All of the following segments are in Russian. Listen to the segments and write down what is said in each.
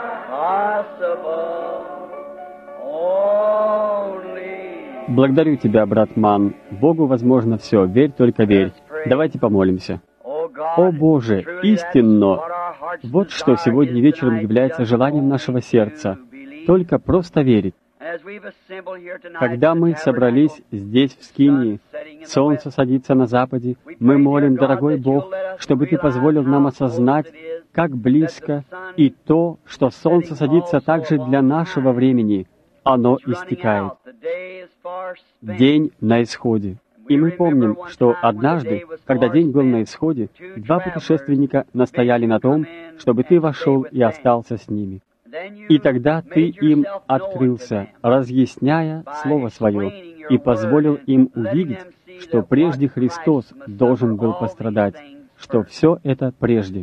Благодарю Тебя, брат Ман. Богу возможно все. Верь, только верь. Давайте помолимся. О Боже, истинно! Вот что сегодня вечером является желанием нашего сердца. Только просто верить. Когда мы собрались здесь, в Скинии, солнце садится на западе, мы молим, дорогой Бог, чтобы Ты позволил нам осознать, как близко, и то, что солнце садится также для нашего времени. Оно истекает. День на исходе. И мы помним, что однажды, когда день был на исходе, два путешественника настояли на том, чтобы Ты вошел и остался с ними. И тогда Ты им открылся, разъясняя Слово Свое, и позволил им увидеть, что прежде Христос должен был пострадать, что все это прежде.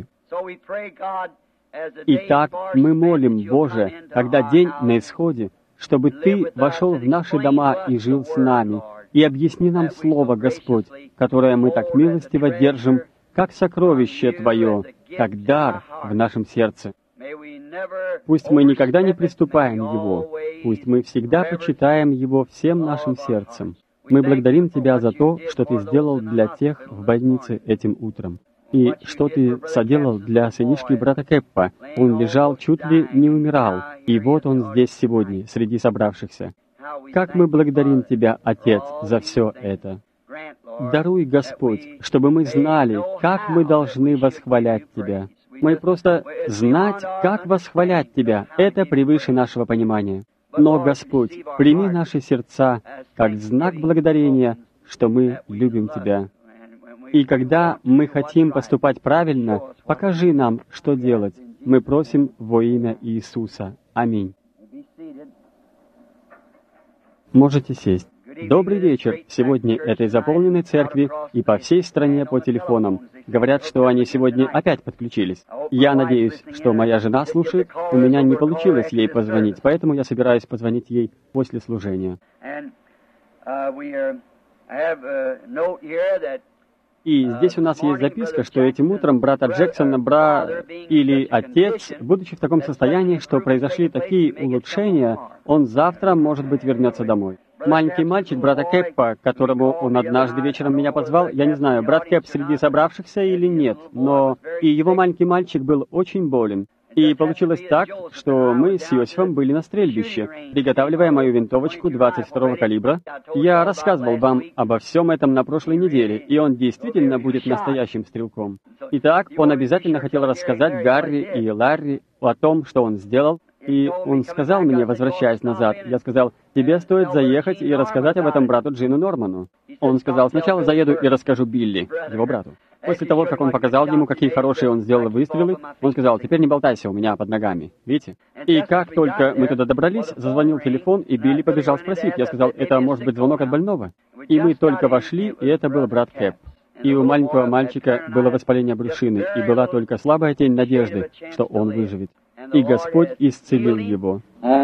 Итак, мы молим, Боже, когда день на исходе, чтобы Ты вошел в наши дома и жил с нами, и объясни нам Слово, Господь, которое мы так милостиво держим, как сокровище Твое, как дар в нашем сердце. Пусть мы никогда не приступаем его, пусть мы всегда почитаем его всем нашим сердцем. Мы благодарим Тебя за то, что Ты сделал для тех в больнице этим утром. И что Ты соделал для сынишки брата Кэппа. Он лежал, чуть ли не умирал, и вот он здесь сегодня, среди собравшихся. Как мы благодарим Тебя, Отец, за все это. Даруй, Господь, чтобы мы знали, как мы должны восхвалять Тебя. Мы просто знать, как восхвалять Тебя, это превыше нашего понимания. Но, Господь, прими наши сердца как знак благодарения, что мы любим Тебя. И когда мы хотим поступать правильно, покажи нам, что делать. Мы просим во имя Иисуса. Аминь. Можете сесть. Добрый вечер. Сегодня этой заполненной церкви и по всей стране по телефонам. Говорят, что они сегодня опять подключились. Я надеюсь, что моя жена слушает. У меня не получилось ей позвонить, поэтому я собираюсь позвонить ей после служения. И здесь у нас есть записка, что этим утром брата Джексона, или отец, будучи в таком состоянии, что произошли такие улучшения, он завтра, может быть, вернется домой. Маленький мальчик брата Кэппа, которому он однажды вечером меня позвал, я не знаю, брат Кэпп среди собравшихся или нет, но и его маленький мальчик был очень болен. И получилось так, что мы с Иосифом были на стрельбище, приготавливая мою винтовочку 22-го калибра. Я рассказывал вам обо всем этом на прошлой неделе, и он действительно будет настоящим стрелком. Итак, он обязательно хотел рассказать Гарри и Ларри о том, что он сделал, и он сказал мне, возвращаясь назад, я сказал, тебе стоит заехать и рассказать об этом брату Джину Норману. Он сказал, сначала заеду и расскажу Билли, его брату. После того, как он показал ему, какие хорошие он сделал выстрелы, он сказал, теперь не болтайся у меня под ногами, видите? И как только мы туда добрались, зазвонил телефон, и Билли побежал спросить. Я сказал, это может быть звонок от больного? И мы только вошли, и это был брат Кэпп. И у маленького мальчика было воспаление брюшины, и была только слабая тень надежды, что он выживет. И Господь исцелил его.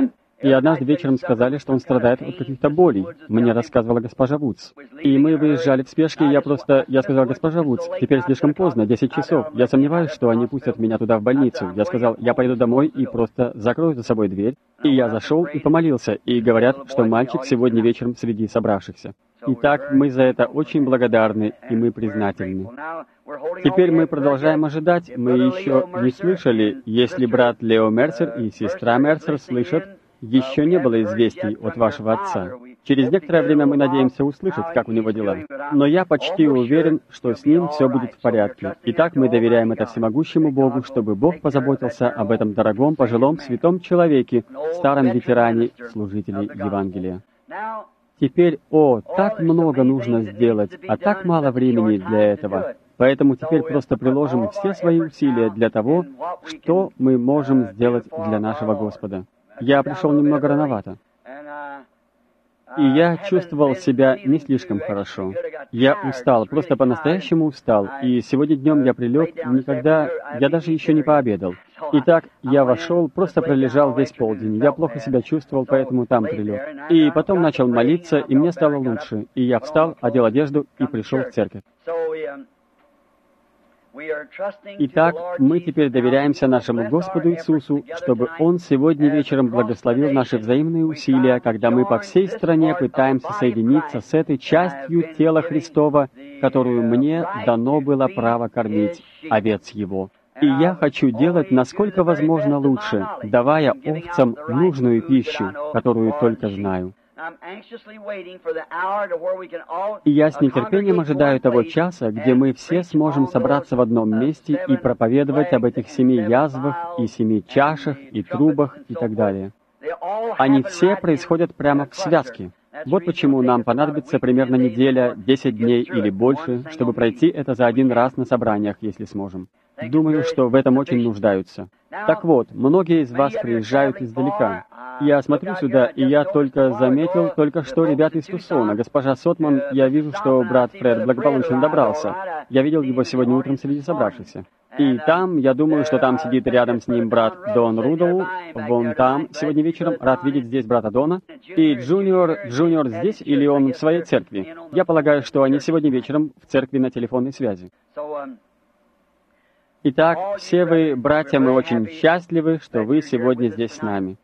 И однажды вечером сказали, что он страдает от каких-то болей. Мне рассказывала госпожа Вудс. И мы выезжали в спешке, и я сказал, госпожа Вудс, теперь слишком поздно, 10 часов. Я сомневаюсь, что они пустят меня туда в больницу. Я сказал, я пойду домой и просто закрою за собой дверь. И я зашел и помолился, и говорят, что мальчик сегодня вечером среди собравшихся. Итак, мы за это очень благодарны, и мы признательны. Теперь мы продолжаем ожидать. Мы еще не слышали, если брат Лео Мерсер и сестра Мерсер слышат, еще не было известий от вашего отца. Через некоторое время мы надеемся услышать, как у него дела. Но я почти уверен, что с ним все будет в порядке. Итак, мы доверяем это всемогущему Богу, чтобы Бог позаботился об этом дорогом, пожилом, святом человеке, старом ветеране, служителе Евангелия. Теперь, так много нужно сделать, а так мало времени для этого. Поэтому теперь просто приложим все свои усилия для того, что мы можем сделать для нашего Господа. Я пришел немного рановато. И я чувствовал себя не слишком хорошо. Я устал, просто по-настоящему устал. И сегодня днем я прилег, я даже еще не пообедал. Итак, я вошел, просто пролежал весь полдень. Я плохо себя чувствовал, поэтому там прилег. И потом начал молиться, и мне стало лучше. И я встал, одел одежду и пришел в церковь. Итак, мы теперь доверяемся нашему Господу Иисусу, чтобы Он сегодня вечером благословил наши взаимные усилия, когда мы по всей стране пытаемся соединиться с этой частью тела Христова, которую мне дано было право кормить, овец Его. И я хочу делать, насколько возможно, лучше, давая овцам нужную пищу, которую только знаю. И я с нетерпением ожидаю того часа, где мы все сможем собраться в одном месте и проповедовать об этих 7 язвах и 7 чашах и трубах и так далее. Они все происходят прямо в связке. Вот почему нам понадобится примерно неделя, 10 дней или больше, чтобы пройти это за один раз на собраниях, если сможем. Думаю, что в этом очень нуждаются. Так вот, многие из вас приезжают издалека. Я смотрю сюда, и я только заметил что ребят из Тусона. Госпожа Сотман, я вижу, что брат Фред благополучно добрался. Я видел его сегодня утром среди собравшихся. И там, я думаю, что там сидит рядом с ним брат Дон Рудоу, вон там, сегодня вечером, рад видеть здесь брата Дона. И Джуниор здесь или он в своей церкви? Я полагаю, что они сегодня вечером в церкви на телефонной связи. Итак, все вы, братья, мы очень счастливы, что вы сегодня здесь с нами.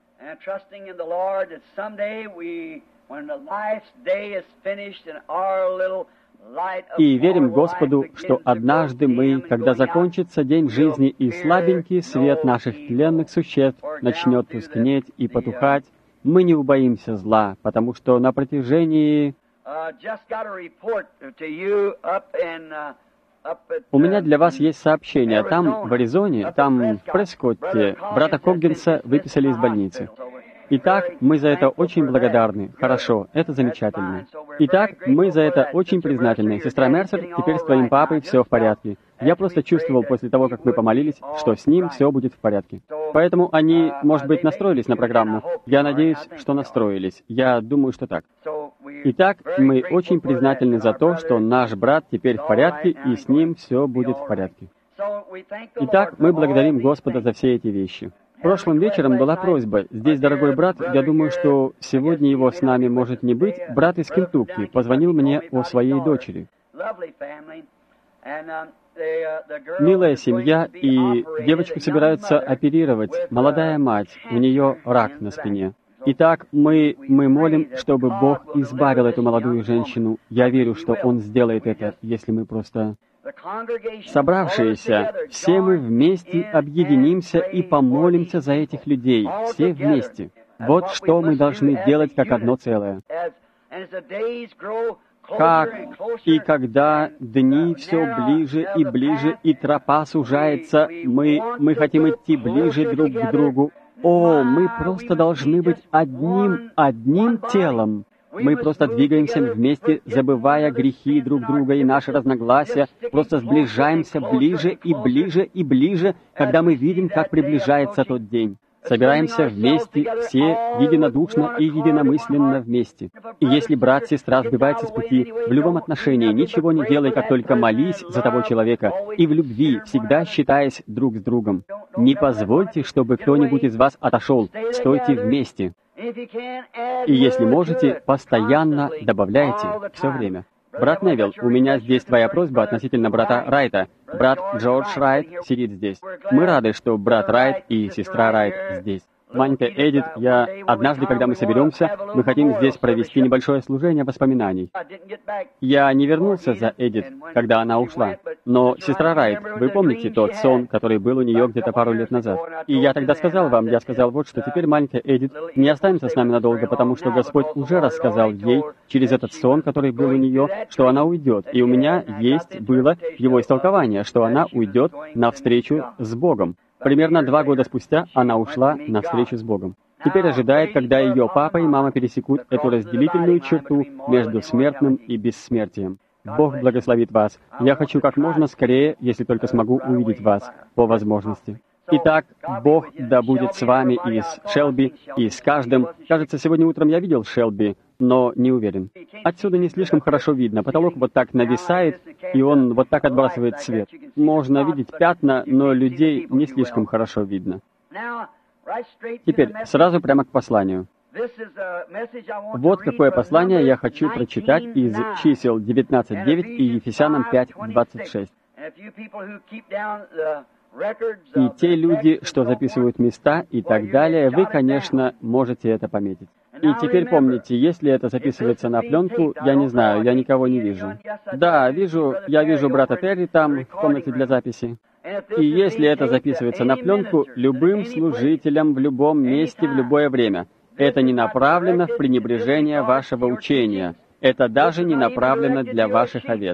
И верим Господу, что однажды мы, когда закончится день жизни и слабенький свет наших тленных существ начнет тускнеть и потухать, мы не убоимся зла, потому что на протяжении... У меня для вас есть сообщение. Там, в Аризоне, там, в Прескотте, брата Коггинса выписали из больницы. Итак, мы за это очень благодарны. Хорошо, это замечательно. Итак, мы за это очень признательны. Сестра Мерсер, теперь с твоим папой все в порядке. Я просто чувствовал после того, как мы помолились, что с ним все будет в порядке. Поэтому они, может быть, настроились на программу. Я надеюсь, что настроились. Я думаю, что так. Итак, мы очень признательны за то, что наш брат теперь в порядке, и с ним все будет в порядке. Итак, мы благодарим Господа за все эти вещи. Прошлым вечером была просьба. Здесь, дорогой брат, я думаю, что сегодня его с нами может не быть. Брат из Кентукки позвонил мне о своей дочери. Милая семья, и девочку собираются оперировать. Молодая мать, у нее рак на спине. Итак, мы молим, чтобы Бог избавил эту молодую женщину. Я верю, что Он сделает это, если мы просто... Собравшиеся, все мы вместе объединимся и помолимся за этих людей, все вместе. Вот что мы должны делать как одно целое. И когда дни все ближе и ближе, и тропа сужается, мы хотим идти ближе друг к другу. О, мы просто должны быть одним телом. Мы просто двигаемся вместе, забывая грехи друг друга и наши разногласия, просто сближаемся ближе и ближе и ближе, когда мы видим, как приближается тот день. Собираемся вместе, все единодушно и единомысленно вместе. И если брат, сестра сбивается с пути, в любом отношении ничего не делай, как только молись за того человека, и в любви, всегда считаясь друг с другом. Не позвольте, чтобы кто-нибудь из вас отошел. Стойте вместе. И если можете, постоянно добавляйте все время. Брат Невилл, у меня здесь твоя просьба относительно брата Райта. Брат Джордж Райт сидит здесь. Мы рады, что брат Райт и сестра Райт здесь. Маленькая Эдит, однажды, когда мы соберемся, мы хотим здесь провести небольшое служение воспоминаний. Я не вернулся за Эдит, когда она ушла. Но, сестра Райт, вы помните тот сон, который был у нее где-то пару лет назад? И я тогда сказал вам, вот что теперь маленькая Эдит не останется с нами надолго, потому что Господь уже рассказал ей через этот сон, который был у нее, что она уйдет. И у меня было его истолкование, что она уйдет навстречу с Богом. Примерно 2 года спустя она ушла навстречу с Богом. Теперь ожидает, когда ее папа и мама пересекут эту разделительную черту между смертным и бессмертием. Бог благословит вас. Я хочу как можно скорее, если только смогу, увидеть вас по возможности. Итак, Бог да будет с вами и с Шелби, и с каждым. Кажется, сегодня утром я видел Шелби, но не уверен. Отсюда не слишком хорошо видно. Потолок вот так нависает, и он вот так отбрасывает свет. Можно видеть пятна, но людей не слишком хорошо видно. Теперь сразу прямо к посланию. Вот какое послание я хочу прочитать из чисел 19:9 и Ефесянам 5:26. И те люди, что записывают места и так далее, вы, конечно, можете это пометить. И теперь помните, если это записывается на пленку, я не знаю, я никого не вижу. Да, я вижу брата Терри там, в комнате для записи. И если это записывается на пленку, любым служителям в любом месте, в любое время, это не направлено в пренебрежение вашего учения. Это даже не направлено для ваших овец.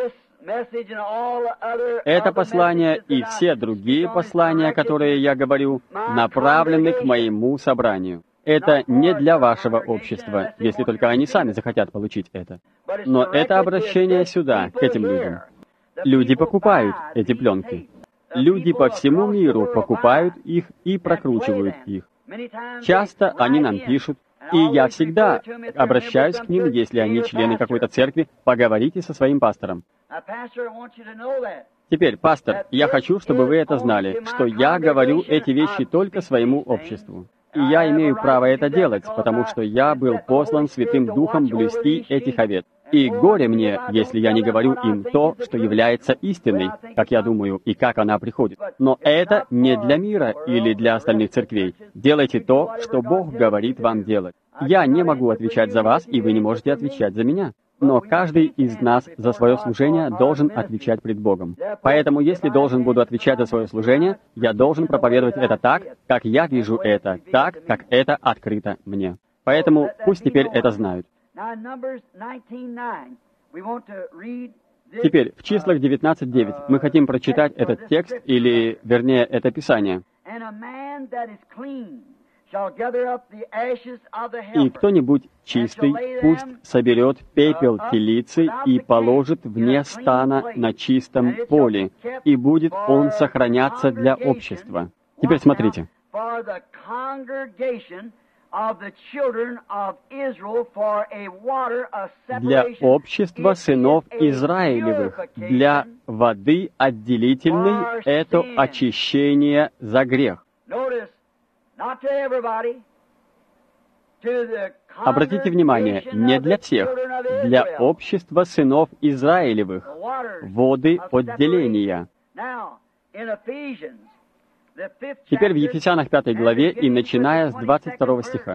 Это послание и все другие послания, которые я говорю, направлены к моему собранию. Это не для вашего общества, если только они сами захотят получить это. Но это обращение сюда, к этим людям. Люди покупают эти пленки. Люди по всему миру покупают их и прокручивают их. Часто они нам пишут, и я всегда обращаюсь к ним, если они члены какой-то церкви, поговорите со своим пастором. Теперь, пастор, я хочу, чтобы вы это знали, что я говорю эти вещи только своему обществу. И я имею право это делать, потому что я был послан Святым Духом блюсти этих овец. И горе мне, если я не говорю им то, что является истиной, как я думаю, и как она приходит. Но это не для мира или для остальных церквей. Делайте то, что Бог говорит вам делать. Я не могу отвечать за вас, и вы не можете отвечать за меня. Но каждый из нас за свое служение должен отвечать пред Богом. Поэтому, если должен буду отвечать за свое служение, я должен проповедовать это так, как я вижу это, так, как это открыто мне. Поэтому пусть теперь это знают. Теперь, в числах 19:9 мы хотим прочитать этот текст, или, вернее, это Писание. «И кто-нибудь чистый пусть соберет пепел телицы и положит вне стана на чистом поле, и будет он сохраняться для общества». Теперь смотрите. «Для общества сынов Израилевых, для воды отделительной, это очищение за грех». Обратите внимание, не для всех, для общества сынов Израилевых, воды отделения. Теперь в Ефесянах 5 главе и начиная с 22 стиха.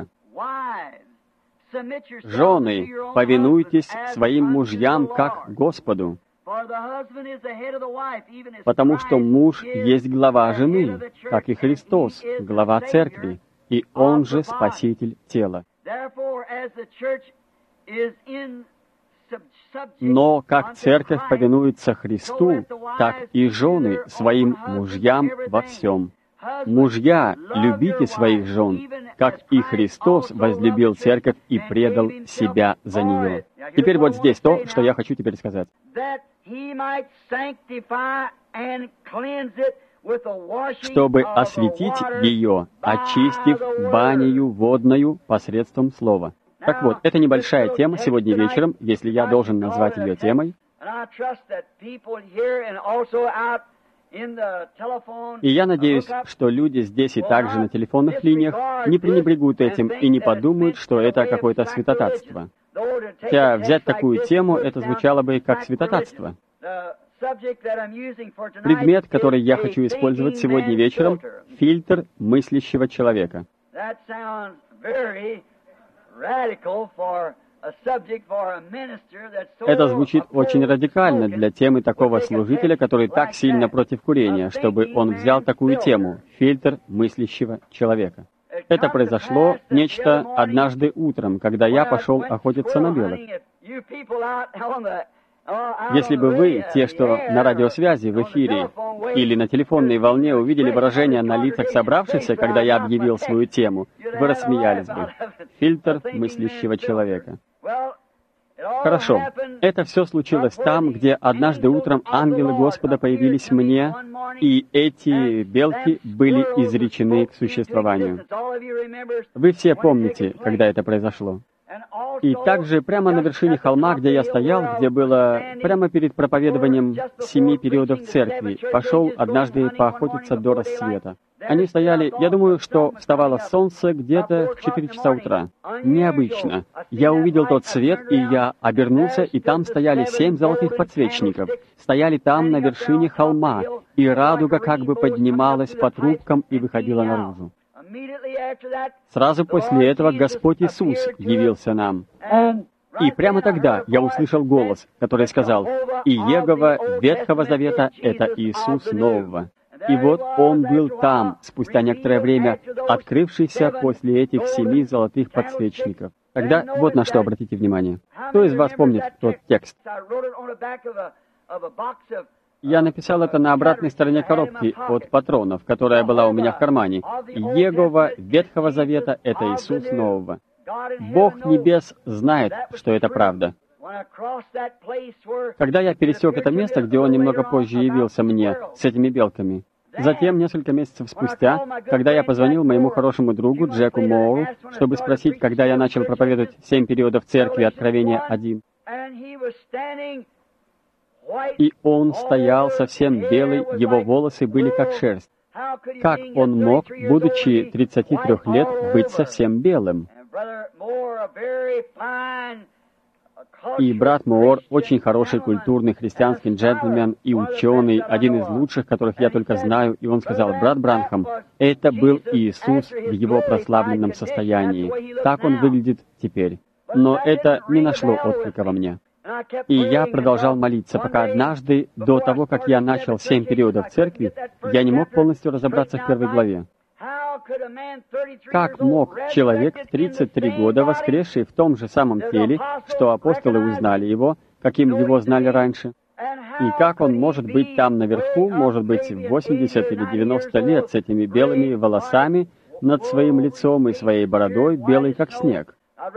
«Жены, повинуйтесь своим мужьям, как Господу, потому что муж есть глава жены, как и Христос, глава церкви, и Он же Спаситель тела. Но как церковь повинуется Христу, так и жены своим мужьям во всем. Мужья, любите своих жен, как и Христос возлюбил церковь и предал себя за нее». Теперь вот здесь то, что я хочу теперь сказать. «Чтобы осветить ее, очистив банию водною посредством слова». Так вот, это небольшая тема сегодня вечером, если я должен назвать ее темой. И я надеюсь, что люди здесь и также на телефонных линиях не пренебрегут этим и не подумают, что это какое-то святотатство. Хотя взять такую тему, это звучало бы как святотатство. Предмет, который я хочу использовать сегодня вечером — фильтр мыслящего человека. Это звучит очень радикально для темы такого служителя, который так сильно против курения, чтобы он взял такую тему — фильтр мыслящего человека. Это произошло нечто однажды утром, когда я пошел охотиться на белок. Если бы вы, те, что на радиосвязи в эфире или на телефонной волне, увидели выражение на лицах собравшихся, когда я объявил свою тему, вы рассмеялись бы. Фильтр мыслящего человека. Хорошо. Это все случилось там, где однажды утром ангелы Господа появились мне, и эти белки были изречены к существованию. Вы все помните, когда это произошло. И также прямо на вершине холма, где я стоял, где было прямо перед проповедованием 7 периодов церкви, пошел однажды поохотиться до рассвета. Они стояли, я думаю, что вставало солнце где-то в 4 часа утра. Необычно. Я увидел тот свет, и я обернулся, и там стояли 7 золотых подсвечников. Стояли там на вершине холма, и радуга как бы поднималась по трубкам и выходила наружу. Сразу после этого Господь Иисус явился нам. И прямо тогда я услышал голос, который сказал: «Иегова Ветхого Завета — это Иисус Нового». И вот Он был там, спустя некоторое время, открывшийся после этих 7 золотых подсвечников. Тогда вот на что обратите внимание. Кто из вас помнит тот текст? Я написал это на обратной стороне коробки от патронов, которая была у меня в кармане. «Иегова Ветхого Завета — это Иисус Нового». Бог Небес знает, что это правда. Когда я пересек это место, где Он немного позже явился мне с этими белками, затем, несколько месяцев спустя, когда я позвонил моему хорошему другу Джеку Моуру, чтобы спросить, когда я начал проповедовать 7 периодов церкви Откровения 1, и он стоял совсем белый, его волосы были как шерсть. Как он мог, будучи 33 лет, быть совсем белым? И брат Моор, очень хороший культурный христианский джентльмен и ученый, один из лучших, которых я только знаю, и он сказал: «Брат Бранхам, это был Иисус в его прославленном состоянии. Так он выглядит теперь». Но это не нашло отклика во мне. И я продолжал молиться, пока однажды, до того, как я начал 7 периодов церкви, я не мог полностью разобраться в первой главе. Как мог человек в 33 года, воскресший в том же самом теле, что апостолы узнали его, каким его знали раньше, и как он может быть там наверху, может быть, в 80 или 90 лет с этими белыми волосами над своим лицом и своей бородой, белой как снег?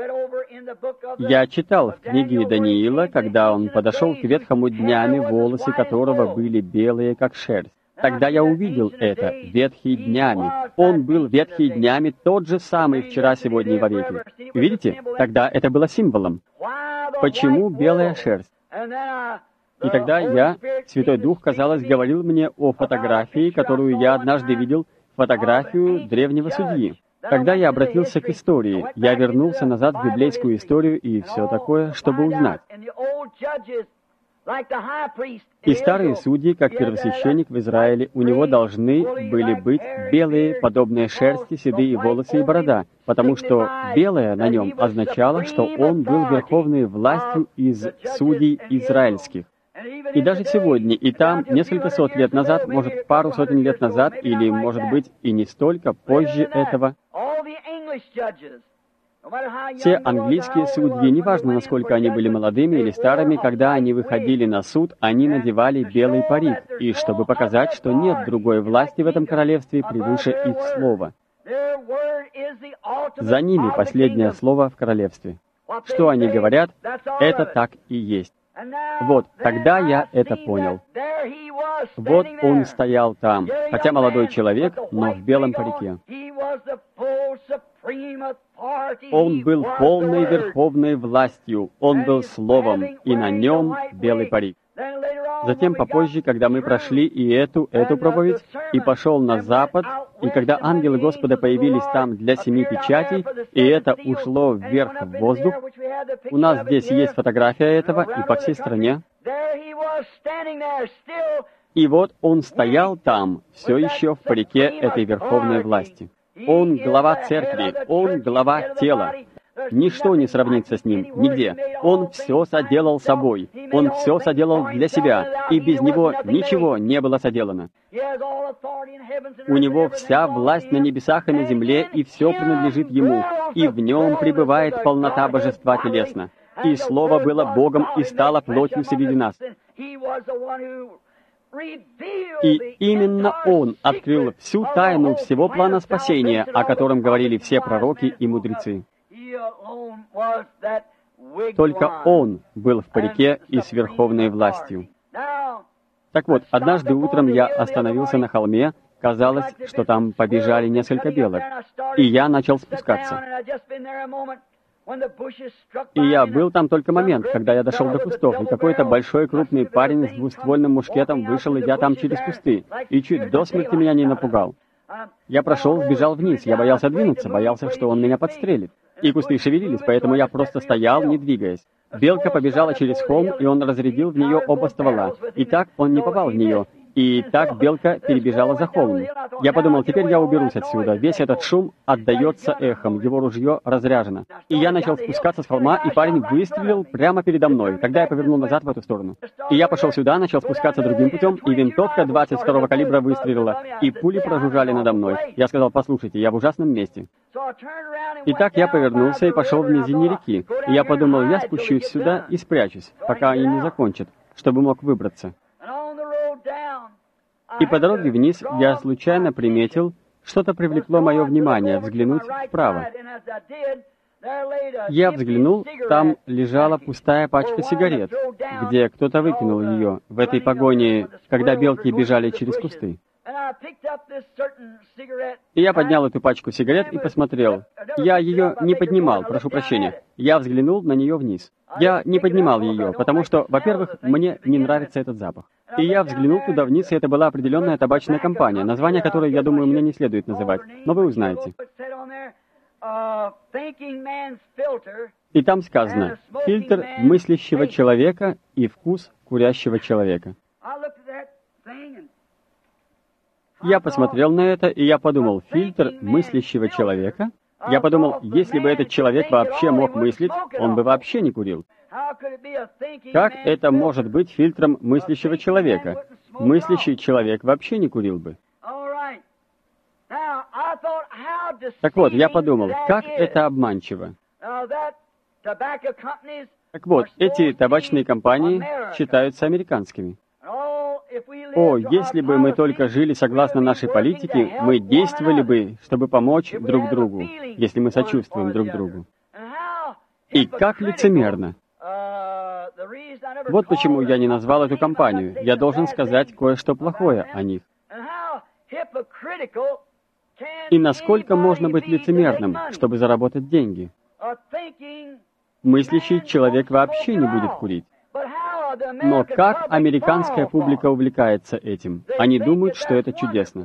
Я читал в книге Даниила, когда он подошел к ветхому днями, волосы которого были белые как шерсть. Тогда я увидел это, ветхий днями. Он был ветхий днями, тот же самый вчера, сегодня и вовеки. Видите? Тогда это было символом. Почему белая шерсть? И тогда я, Святой Дух, казалось, говорил мне о фотографии, которую я однажды видел, фотографию древнего судьи. Когда я обратился к истории, я вернулся назад в библейскую историю и все такое, чтобы узнать. И старые судьи, как первосвященник в Израиле, у него должны были быть белые, подобные шерсти, седые волосы и борода, потому что белое на нем означало, что он был верховной властью из судей израильских. И даже сегодня, и там, несколько сот лет назад, может, пару сотен лет назад, или, может быть, и не столько, позже этого, все английские судьи, неважно, насколько они были молодыми или старыми, когда они выходили на суд, они надевали белый парик, и чтобы показать, что нет другой власти в этом королевстве превыше их слова. За ними последнее слово в королевстве. Что они говорят, это так и есть. Вот, тогда я это понял. Вот он стоял там, хотя молодой человек, но в белом парике. Он был полной верховной властью, он был словом, и на нем белый парик. Затем, попозже, когда мы прошли и эту проповедь, и пошел на запад, и когда ангелы Господа появились там для 7 печатей, и это ушло вверх в воздух, у нас здесь есть фотография этого, и по всей стране. И вот он стоял там, все еще в парике этой верховной власти. Он глава церкви, он глава тела. Ничто не сравнится с ним, нигде. Он все соделал собой. Он все соделал для себя, и без него ничего не было соделано. У него вся власть на небесах и на земле, и все принадлежит ему, и в нем пребывает полнота божества телесно. И Слово было Богом и стало плотью среди нас. И именно Он открыл всю тайну всего плана спасения, о котором говорили все пророки и мудрецы. Только Он был в парике и с верховной властью. Так вот, однажды утром я остановился на холме, казалось, что там побежали несколько белок, и я начал спускаться. И я был там только момент, когда я дошел до кустов, и какой-то большой крупный парень с двуствольным мушкетом вышел, идя там через кусты, и чуть до смерти меня не напугал. Я прошел, сбежал вниз, я боялся двинуться, боялся, что он меня подстрелит. И кусты шевелились, поэтому я просто стоял, не двигаясь. Белка побежала через холм, и он разрядил в нее оба ствола. И так он не попал в нее. И так белка перебежала за холм. Я подумал, теперь я уберусь отсюда. Весь этот шум отдается эхом, его ружье разряжено. И я начал спускаться с холма, и парень выстрелил прямо передо мной. Тогда я повернул назад в эту сторону. И я пошел сюда, начал спускаться другим путем, и винтовка 22-го калибра выстрелила, и пули прожужжали надо мной. Я сказал, послушайте, я в ужасном месте. Итак, я повернулся и пошел в низине реки. И я подумал, я спущусь сюда и спрячусь, пока они не закончат, чтобы мог выбраться. И по дороге вниз я случайно приметил, что-то привлекло мое внимание, взглянуть вправо. Я взглянул, там лежала пустая пачка сигарет, где кто-то выкинул ее в этой погоне, когда белки бежали через кусты. И я поднял эту пачку сигарет и посмотрел. Я ее не поднимал, прошу прощения. Я взглянул на нее вниз. Я не поднимал ее, потому что, во-первых, мне не нравится этот запах. И я взглянул туда вниз, и это была определенная табачная компания, название которой, я думаю, мне не следует называть, но вы узнаете. И там сказано «фильтр мыслящего человека и вкус курящего человека». Я посмотрел на это, и я подумал, фильтр мыслящего человека? Я подумал, если бы этот человек вообще мог мыслить, он бы вообще не курил. Как это может быть фильтром мыслящего человека? Мыслящий человек вообще не курил бы. Так вот, я подумал, как это обманчиво. Так вот, эти табачные компании считаются американскими. О, если бы мы только жили согласно нашей политике, мы действовали бы, чтобы помочь друг другу, если мы сочувствуем друг другу. И как лицемерно. Вот почему я не назвал эту компанию. Я должен сказать кое-что плохое о них. И насколько можно быть лицемерным, чтобы заработать деньги? Мыслящий человек вообще не будет курить. Но как американская публика увлекается этим? Они думают, что это чудесно.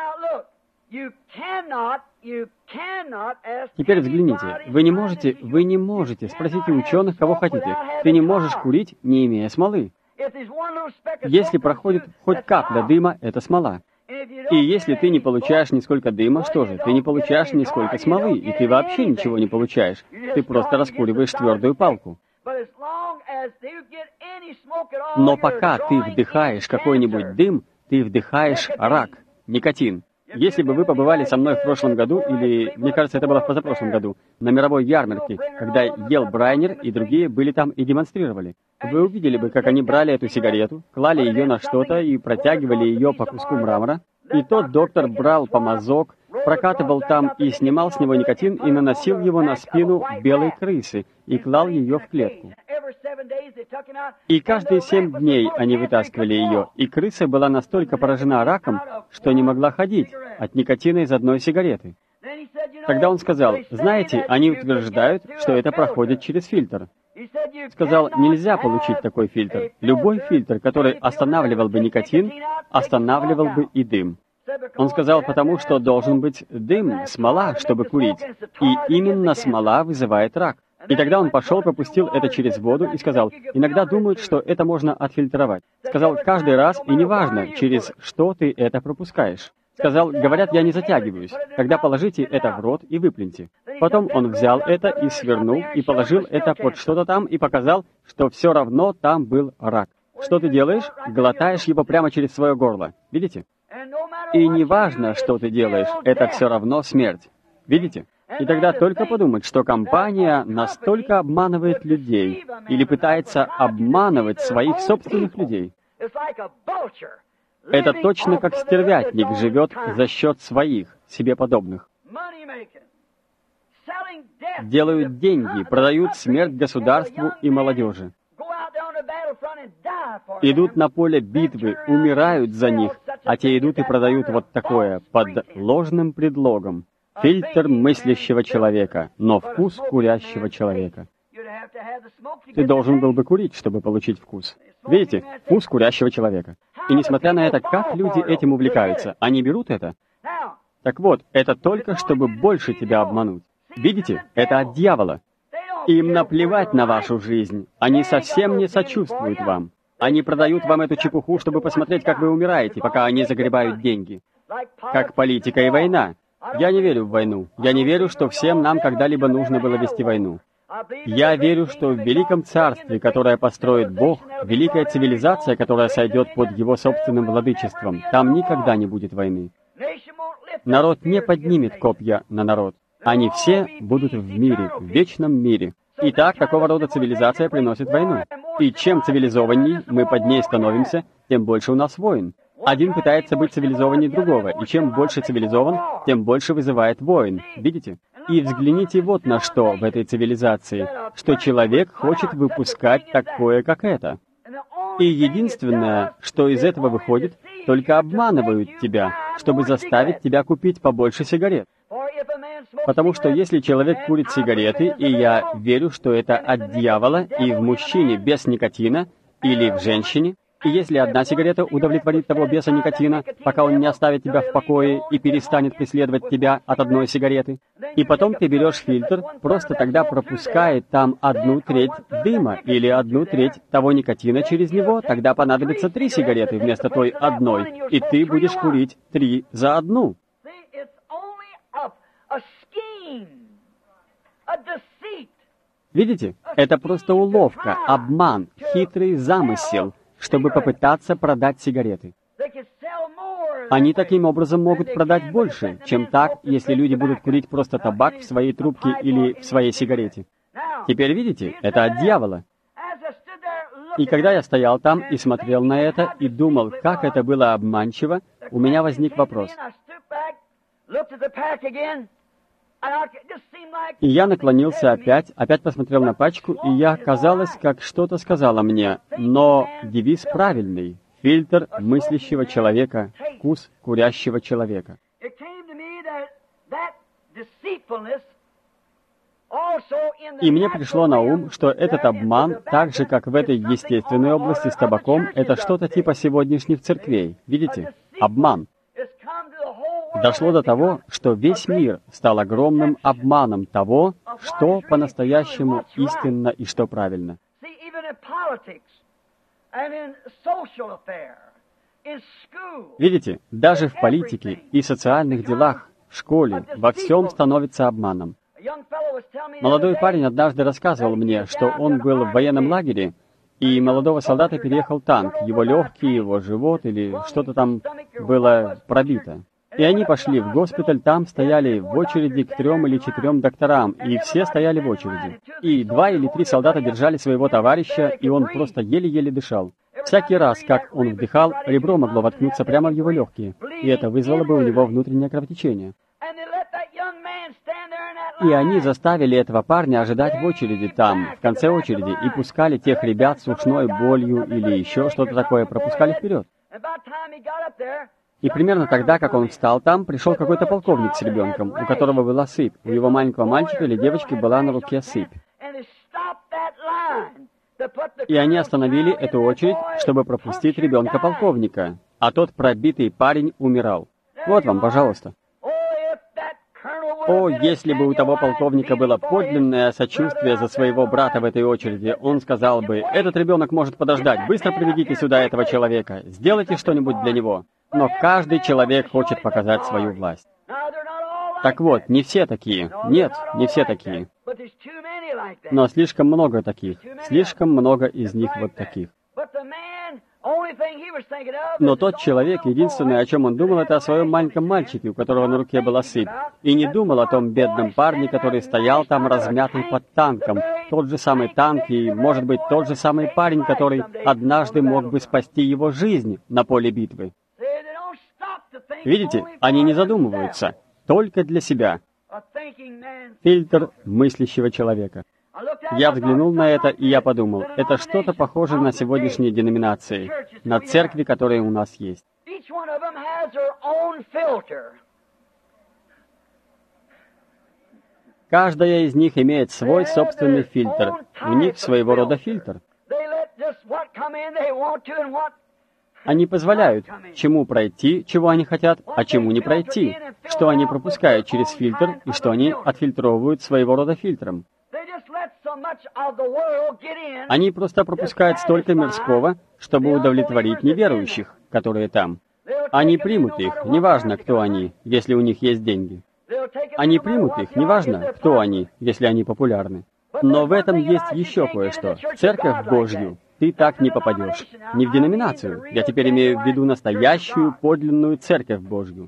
Теперь взгляните, вы не можете, спросите ученых, кого хотите. Ты не можешь курить, не имея смолы. Если проходит хоть капля дыма, это смола. И если ты не получаешь нисколько дыма, что же, ты не получаешь нисколько смолы, и ты вообще ничего не получаешь. Ты просто раскуриваешь твердую палку. Но пока ты вдыхаешь какой-нибудь дым, ты вдыхаешь рак, никотин. Если бы вы побывали со мной в прошлом году, или, мне кажется, это было в позапрошлом году, на мировой ярмарке, когда Йел Брайнер и другие были там и демонстрировали, вы увидели бы, как они брали эту сигарету, клали ее на что-то и протягивали ее по куску мрамора, и тот доктор брал помазок, прокатывал там и снимал с него никотин и наносил его на спину белой крысы и клал ее в клетку. И каждые 7 дней они вытаскивали ее, и крыса была настолько поражена раком, что не могла ходить от никотина из одной сигареты. Тогда он сказал, знаете, они утверждают, что это проходит через фильтр. Сказал, нельзя получить такой фильтр. Любой фильтр, который останавливал бы никотин, останавливал бы и дым. Он сказал, потому что должен быть дым, смола, чтобы курить. И именно смола вызывает рак. И тогда он пошел, пропустил это через воду и сказал, иногда думают, что это можно отфильтровать. Сказал, каждый раз, и неважно, через что ты это пропускаешь. Сказал, говорят, я не затягиваюсь. Тогда положите это в рот и выплюньте. Потом он взял это и свернул, и положил это под что-то там, и показал, что все равно там был рак. Что ты делаешь? Глотаешь его прямо через свое горло. Видите? И неважно, что ты делаешь, это все равно смерть. Видите? И тогда только подумать, что компания настолько обманывает людей или пытается обманывать своих собственных людей. Это точно как стервятник живет за счет своих, себе подобных. Делают деньги, продают смерть государству и молодежи. Идут на поле битвы, умирают за них, а те идут и продают вот такое, под ложным предлогом. фильтр мыслящего человека, но вкус курящего человека. Ты должен был бы курить, чтобы получить вкус. Видите, вкус курящего человека. И несмотря на это, как люди этим увлекаются? Они берут это? Так вот, это только, чтобы больше тебя обмануть. Видите, это от дьявола. Им наплевать на вашу жизнь. Они совсем не сочувствуют вам. Они продают вам эту чепуху, чтобы посмотреть, как вы умираете, пока они загребают деньги. Как политика и война. Я не верю в войну. Я не верю, что всем нам когда-либо нужно было вести войну. Я верю, что в великом царстве, которое построит Бог, великая цивилизация, которая сойдет под Его собственным владычеством, там никогда не будет войны. Народ не поднимет копья на народ. Они все будут в мире, в вечном мире. Итак, такого рода цивилизация приносит войну. И чем цивилизованней мы под ней становимся, тем больше у нас войн. Один пытается быть цивилизованнее другого, и чем больше цивилизован, тем больше вызывает войн. Видите? И взгляните вот на что в этой цивилизации, что человек хочет выпускать такое, как это. И единственное, что из этого выходит, только обманывают тебя, чтобы заставить тебя купить побольше сигарет. Потому что если человек курит сигареты, и я верю, что это от дьявола, и в мужчине без никотина, или в женщине, и если одна сигарета удовлетворит того беса никотина, пока он не оставит тебя в покое и перестанет преследовать тебя от одной сигареты, и потом ты берешь фильтр, просто тогда пропускает там 1/3 дыма или 1/3 того никотина через него, тогда понадобится 3 сигареты вместо той одной, и ты будешь курить 3 за одну. Видите? Это просто уловка, обман, хитрый замысел, чтобы попытаться продать сигареты. Они таким образом могут продать больше, чем так, если люди будут курить просто табак в своей трубке или в своей сигарете. Теперь видите, это от дьявола. И когда я стоял там и смотрел на это, и думал, как это было обманчиво, у меня возник вопрос. И я наклонился опять посмотрел на пачку, и я, казалось, как что-то сказала мне, но девиз правильный. Фильтр мыслящего человека, вкус курящего человека. И мне пришло на ум, что этот обман, так же, как в этой естественной области с табаком, это что-то типа сегодняшних церквей. Видите? Обман. Дошло до того, что весь мир стал огромным обманом того, что по-настоящему истинно и что правильно. Видите, даже в политике и социальных делах, в школе, во всем становится обманом. Молодой парень однажды рассказывал мне, что он был в военном лагере, и молодого солдата переехал танк, его легкие, его живот или что-то там было пробито. И они пошли в госпиталь, там стояли в очереди к 3 или 4 докторам, и все стояли в очереди. И 2 или 3 солдата держали своего товарища, и он просто еле-еле дышал. Всякий раз, как он вдыхал, ребро могло воткнуться прямо в его легкие, и это вызвало бы у него внутреннее кровотечение. И они заставили этого парня ожидать в очереди там, в конце очереди, и пускали тех ребят с ушной болью или еще что-то такое, пропускали вперед. И примерно тогда, как он встал там, пришел какой-то полковник с ребенком, у которого была сыпь. У его маленького мальчика или девочки была на руке сыпь. И они остановили эту очередь, чтобы пропустить ребенка полковника. А тот пробитый парень умирал. Вот вам, пожалуйста. О, если бы у того полковника было подлинное сочувствие за своего брата в этой очереди, он сказал бы, «Этот ребенок может подождать, быстро приведите сюда этого человека, сделайте что-нибудь для него». Но каждый человек хочет показать свою власть. Так вот, не все такие. Нет, не все такие. Но слишком много таких. Слишком много из них вот таких. Но тот человек, единственное, о чем он думал, это о своем маленьком мальчике, у которого на руке была сыпь. И не думал о том бедном парне, который стоял там размятый под танком. Тот же самый танк и, может быть, тот же самый парень, который однажды мог бы спасти его жизнь на поле битвы. Видите, они не задумываются, только для себя. Фильтр мыслящего человека. Я взглянул на это, и я подумал, это что-то похоже на сегодняшние деноминации, на церкви, которые у нас есть. Каждая из них имеет свой собственный фильтр. У них своего рода фильтр. Они позволяют, чему пройти, чего они хотят, а чему не пройти, что они пропускают через фильтр и что они отфильтровывают своего рода фильтром. Они просто пропускают столько мирского, чтобы удовлетворить неверующих, которые там. Они примут их, неважно, кто они, если у них есть деньги. Они примут их, неважно, кто они, если они популярны. Но в этом есть еще кое-что. В Церковь Божью ты так не попадешь. Не в деноминацию. Я теперь имею в виду настоящую, подлинную Церковь Божью.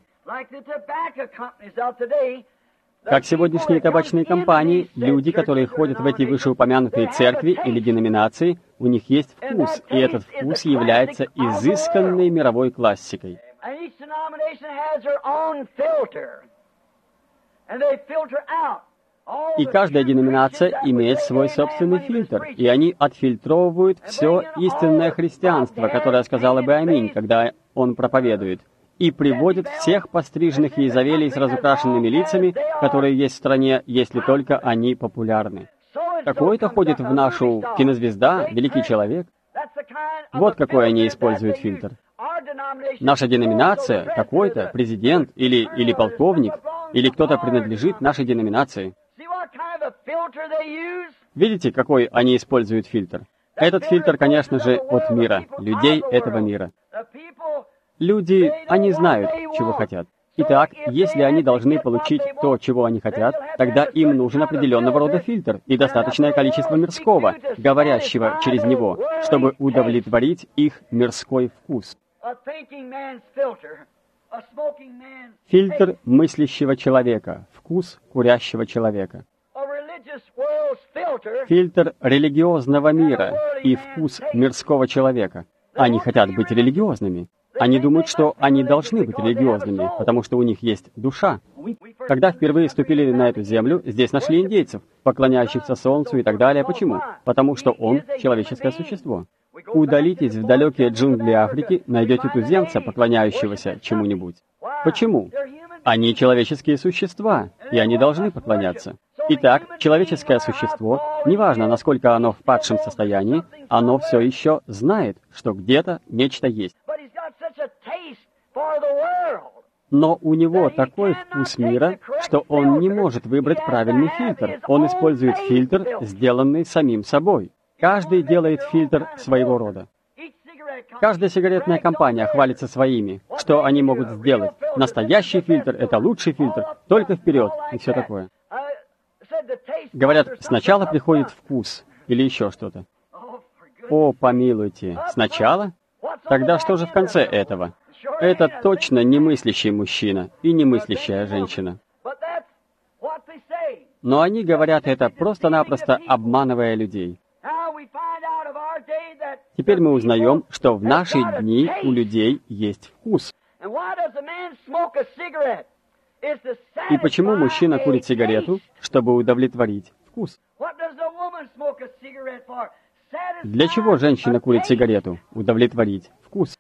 Как сегодняшние табачные компании, люди, которые ходят в эти вышеупомянутые церкви или деноминации, у них есть вкус, и этот вкус является изысканной мировой классикой. И каждая деноминация имеет свой собственный фильтр, и они отфильтровывают все истинное христианство, которое сказало бы «Аминь», когда он проповедует, и приводят всех постриженных Иезавелей с разукрашенными лицами, которые есть в стране, если только они популярны. Такой-то ходит в нашу кинозвезда, великий человек. Вот какой они используют фильтр. Наша деноминация, такой-то, президент или полковник, или кто-то принадлежит нашей деноминации. Видите, какой они используют фильтр? Этот фильтр, конечно же, от мира, людей этого мира. Люди, они знают, чего хотят. Итак, если они должны получить то, чего они хотят, тогда им нужен определенного рода фильтр и достаточное количество мирского, говорящего через него, чтобы удовлетворить их мирской вкус. Фильтр мыслящего человека, вкус курящего человека. Фильтр религиозного мира и вкус мирского человека. Они хотят быть религиозными. Они думают, что они должны быть религиозными, потому что у них есть душа. Когда впервые ступили на эту землю, здесь нашли индейцев, поклоняющихся солнцу и так далее. Почему? Потому что он — человеческое существо. Удалитесь в далекие джунгли Африки, найдете туземца, поклоняющегося чему-нибудь. Почему? Они человеческие существа, и они должны поклоняться. Итак, человеческое существо, неважно, насколько оно в падшем состоянии, оно все еще знает, что где-то нечто есть. Но у него такой вкус мира, что он не может выбрать правильный фильтр. Он использует фильтр, сделанный самим собой. Каждый делает фильтр своего рода. Каждая сигаретная компания хвалится своими, что они могут сделать. Настоящий фильтр — это лучший фильтр, только вперед, и все такое. Говорят, сначала приходит вкус, или еще что-то. О, помилуйте, сначала? Тогда что же в конце этого? Это точно немыслящий мужчина и немыслящая женщина. Но они говорят это просто-напросто обманывая людей. Теперь мы узнаем, что в наши дни у людей есть вкус. И почему мужчина курит сигарету? Чтобы удовлетворить вкус. Для чего женщина курит сигарету? Удовлетворить вкус.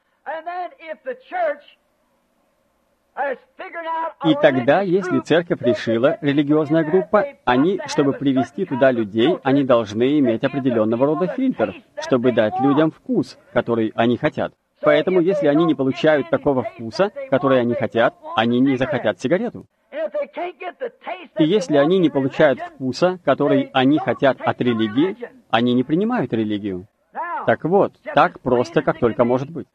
И тогда, если церковь решила, религиозная группа, они, чтобы привести туда людей, они должны иметь определенного рода фильтр, чтобы дать людям вкус, который они хотят. Поэтому, если они не получают такого вкуса, который они хотят, они не захотят сигарету. И если они не получают вкуса, который они хотят от религии, они не принимают религию. Так вот, так просто, как только может быть.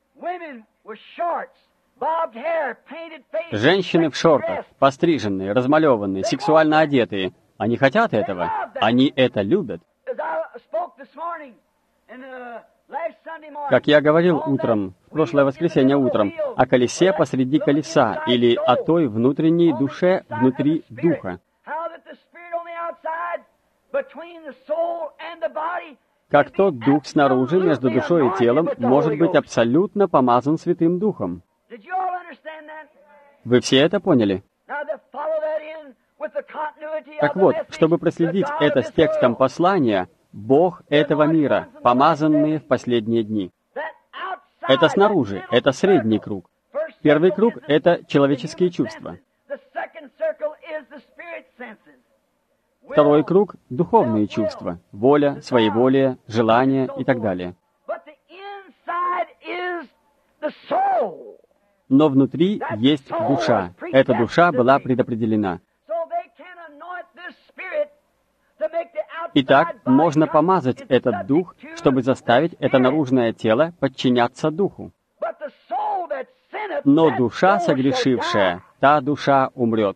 Женщины в шортах, постриженные, размалеванные, сексуально одетые. Они хотят этого. Они это любят. Как я говорил утром, в прошлое воскресенье утром, о колесе посреди колеса, или о той внутренней душе внутри духа. Как тот дух снаружи, между душой и телом, может быть абсолютно помазан Святым Духом. Вы все это поняли? Так вот, чтобы проследить это с текстом послания, Бог этого мира, помазанные в последние дни. Это снаружи, это средний круг. Первый круг — это человеческие чувства. Второй круг — духовные чувства, воля, своеволие, желание и так далее. Но внутри есть душа. Эта душа была предопределена. Итак, можно помазать этот дух, чтобы заставить это наружное тело подчиняться духу. Но душа согрешившая, та душа умрет.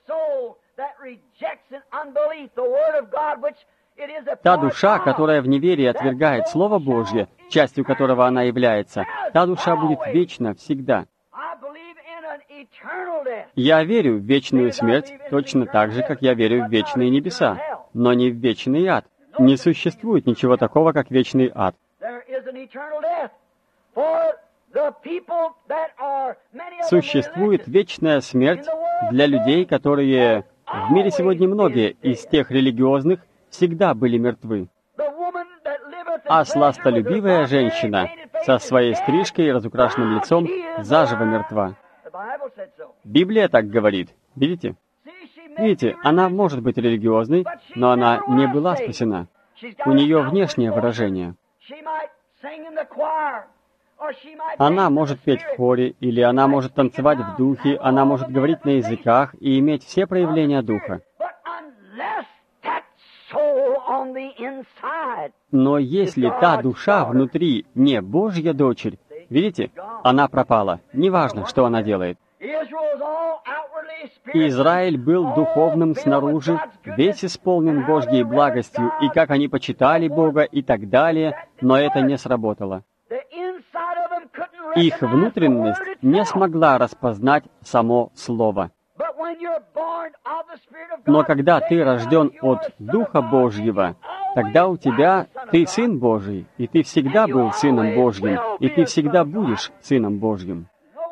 Та душа, которая в неверии отвергает Слово Божье, частью которого она является, та душа будет вечна всегда. Я верю в вечную смерть точно так же, как я верю в вечные небеса, но не в вечный ад. Не существует ничего такого, как вечный ад. Существует вечная смерть для людей, которые... В мире сегодня многие из тех религиозных всегда были мертвы. А сластолюбивая женщина со своей стрижкой и разукрашенным лицом заживо мертва. Библия так говорит. Видите? Видите, она может быть религиозной, но она не была спасена. У нее внешнее выражение. Она может петь в хоре, или она может танцевать в духе, она может говорить на языках и иметь все проявления духа. Но если та душа внутри не Божья дочерь, видите, она пропала, неважно, что она делает. Израиль был духовным снаружи, весь исполнен Божьей благостью, и как они почитали Бога и так далее, но это не сработало. Их внутренность не смогла распознать само Слово. Но когда ты рожден от Духа Божьего, тогда у тебя ты Сын Божий, и ты всегда был Сыном Божьим, и ты всегда будешь Сыном Божьим.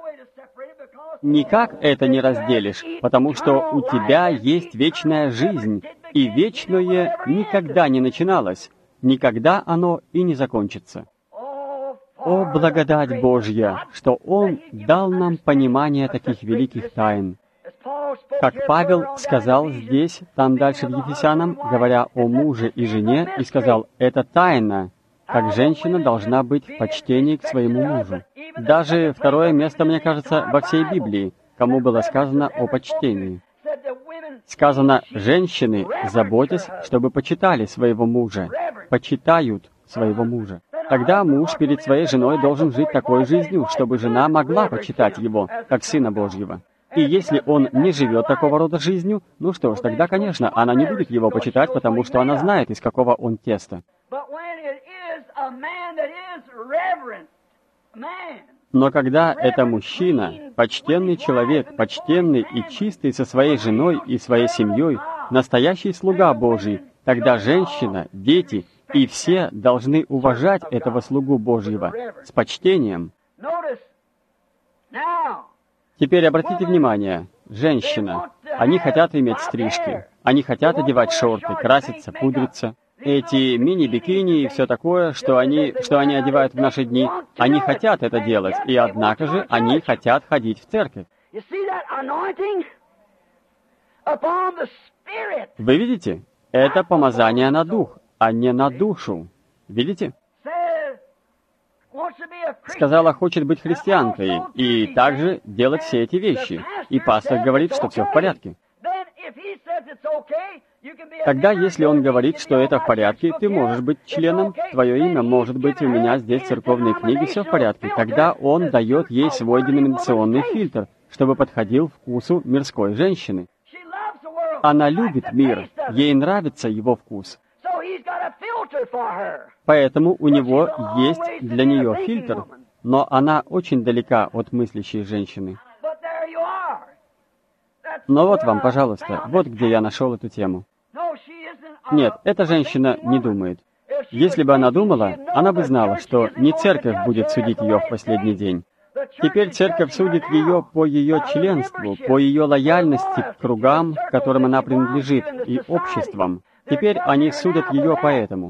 Никак это не разделишь, потому что у тебя есть вечная жизнь, и вечное никогда не начиналось, никогда оно и не закончится. О, благодать Божья, что Он дал нам понимание таких великих тайн. Как Павел сказал здесь, там дальше в Ефесянам, говоря о муже и жене, и сказал, это тайна, как женщина должна быть в почтении к своему мужу. Даже второе место, мне кажется, во всей Библии, кому было сказано о почтении. Сказано, женщины, заботясь, чтобы почитали своего мужа, почитают своего мужа. Тогда муж перед своей женой должен жить такой жизнью, чтобы жена могла почитать его, как Сына Божьего. И если он не живет такого рода жизнью, ну что ж, тогда, конечно, она не будет его почитать, потому что она знает, из какого он теста. Но когда это мужчина, почтенный человек, почтенный и чистый со своей женой и своей семьей, настоящий слуга Божий, тогда женщина, дети и все должны уважать этого слугу Божьего с почтением. Теперь обратите внимание, женщина, они хотят иметь стрижки, они хотят одевать шорты, краситься, пудриться. Эти мини-бикини и все такое, что они одевают в наши дни, они хотят это делать, и однако же они хотят ходить в церковь. Вы видите? Это помазание на дух, а не на душу. Видите? Сказала, хочет быть христианкой, и также делать все эти вещи. И пастор говорит, что все в порядке. Тогда, если он говорит, что это в порядке, ты можешь быть членом, твое имя может быть у меня здесь в церковной книге, все в порядке. Тогда он дает ей свой деноминационный фильтр, чтобы подходил вкусу мирской женщины. Она любит мир, ей нравится его вкус. Поэтому у него есть для нее фильтр, но она очень далека от мыслящей женщины. Но вот вам, пожалуйста, вот где я нашел эту тему. Нет, эта женщина не думает. Если бы она думала, она бы знала, что не церковь будет судить ее в последний день. Теперь церковь судит ее по ее членству, по ее лояльности к кругам, к которым она принадлежит, и обществам. Теперь они судят ее по этому.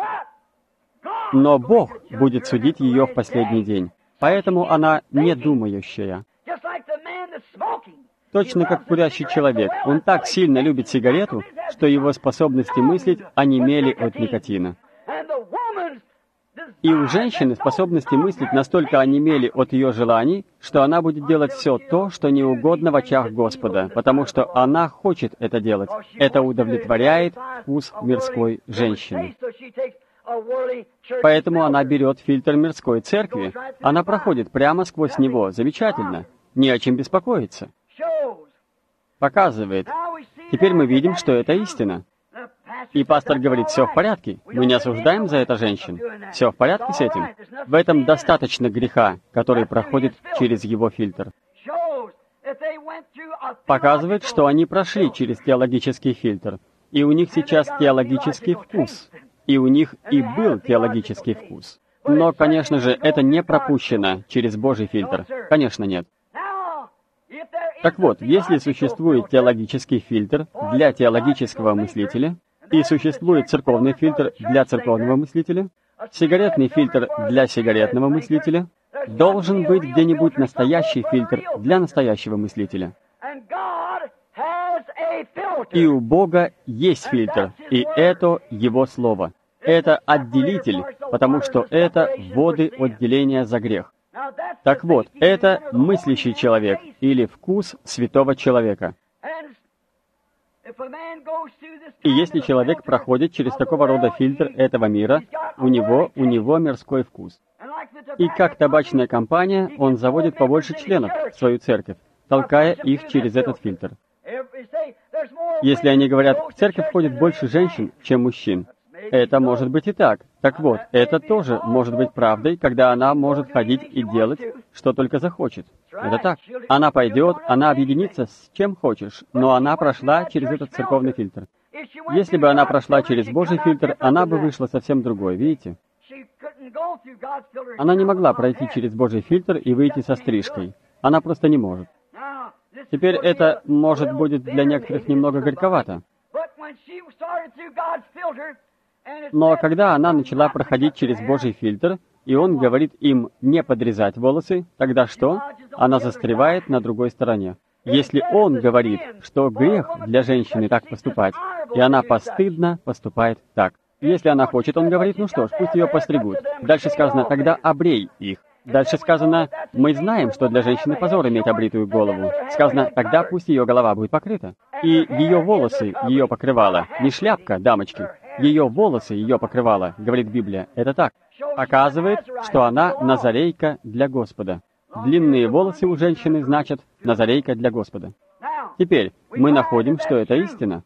Но Бог будет судить ее в последний день. Поэтому она не думающая. Точно как курящий человек. Он так сильно любит сигарету, что его способности мыслить онемели от никотина. И у женщины способности мыслить настолько онемели от ее желаний, что она будет делать все то, что не угодно в очах Господа, потому что она хочет это делать. Это удовлетворяет вкус мирской женщины. Поэтому она берет фильтр мирской церкви. Она проходит прямо сквозь него. Замечательно. Не о чем беспокоиться. Показывает. Теперь мы видим, что это истина. И пастор говорит, все в порядке. Мы не осуждаем за это женщин. Все в порядке с этим. В этом достаточно греха, который проходит через его фильтр. Показывает, что они прошли через теологический фильтр. И у них сейчас теологический вкус. И у них и был теологический вкус. Но, конечно же, это не пропущено через Божий фильтр. Конечно, нет. Так вот, если существует теологический фильтр для теологического мыслителя, и существует церковный фильтр для церковного мыслителя, сигаретный фильтр для сигаретного мыслителя, должен быть где-нибудь настоящий фильтр для настоящего мыслителя. И у Бога есть фильтр, и это Его Слово. Это отделитель, потому что это воды отделения за грех. Так вот, это мыслящий человек или вкус святого человека. И если человек проходит через такого рода фильтр этого мира, у него мирской вкус. И как табачная компания, он заводит побольше членов в свою церковь, толкая их через этот фильтр. Если они говорят, в церковь входит больше женщин, чем мужчин, это может быть и так. Так вот, это тоже может быть правдой, когда она может ходить и делать, что только захочет. Это так. Она пойдет, она объединится с чем хочешь, но она прошла через этот церковный фильтр. Если бы она прошла через Божий фильтр, она бы вышла совсем другой, видите? Она не могла пройти через Божий фильтр и выйти со стрижкой. Она просто не может. Теперь это, может, будет для некоторых немного горьковато. Но когда она начала проходить через Божий фильтр, и он говорит им не подрезать волосы, тогда что? Она застревает на другой стороне. Если он говорит, что грех для женщины так поступать, и она постыдно поступает так. Если она хочет, он говорит, ну что ж, пусть ее постригут. Дальше сказано, тогда обрей их. Дальше сказано, мы знаем, что для женщины позор иметь обритую голову. Сказано, тогда пусть ее голова будет покрыта. И ее волосы ее покрывало. Не шляпка, дамочки. Ее волосы ее покрывало, говорит Библия. Это так. Показывает, что она назарейка для Господа. Длинные волосы у женщины значат назарейка для Господа. Теперь мы находим, что это истина.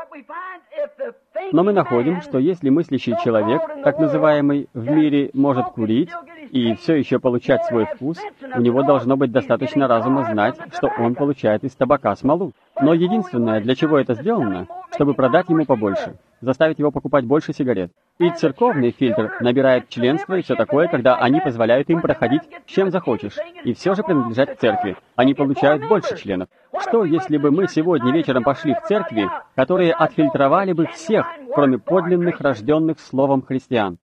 Но мы находим, что если мыслящий человек, так называемый, в мире может курить и все еще получать свой вкус, у него должно быть достаточно разума знать, что он получает из табака смолу. Но единственное, для чего это сделано, чтобы продать ему побольше, заставить его покупать больше сигарет. И церковный фильтр набирает членство и все такое, когда они позволяют им проходить чем захочешь, и все же принадлежать к церкви. Они получают больше членов. Что, если бы мы сегодня вечером пошли в церкви, которые отфильтровали бы всех, кроме подлинных, рожденных Словом христиан?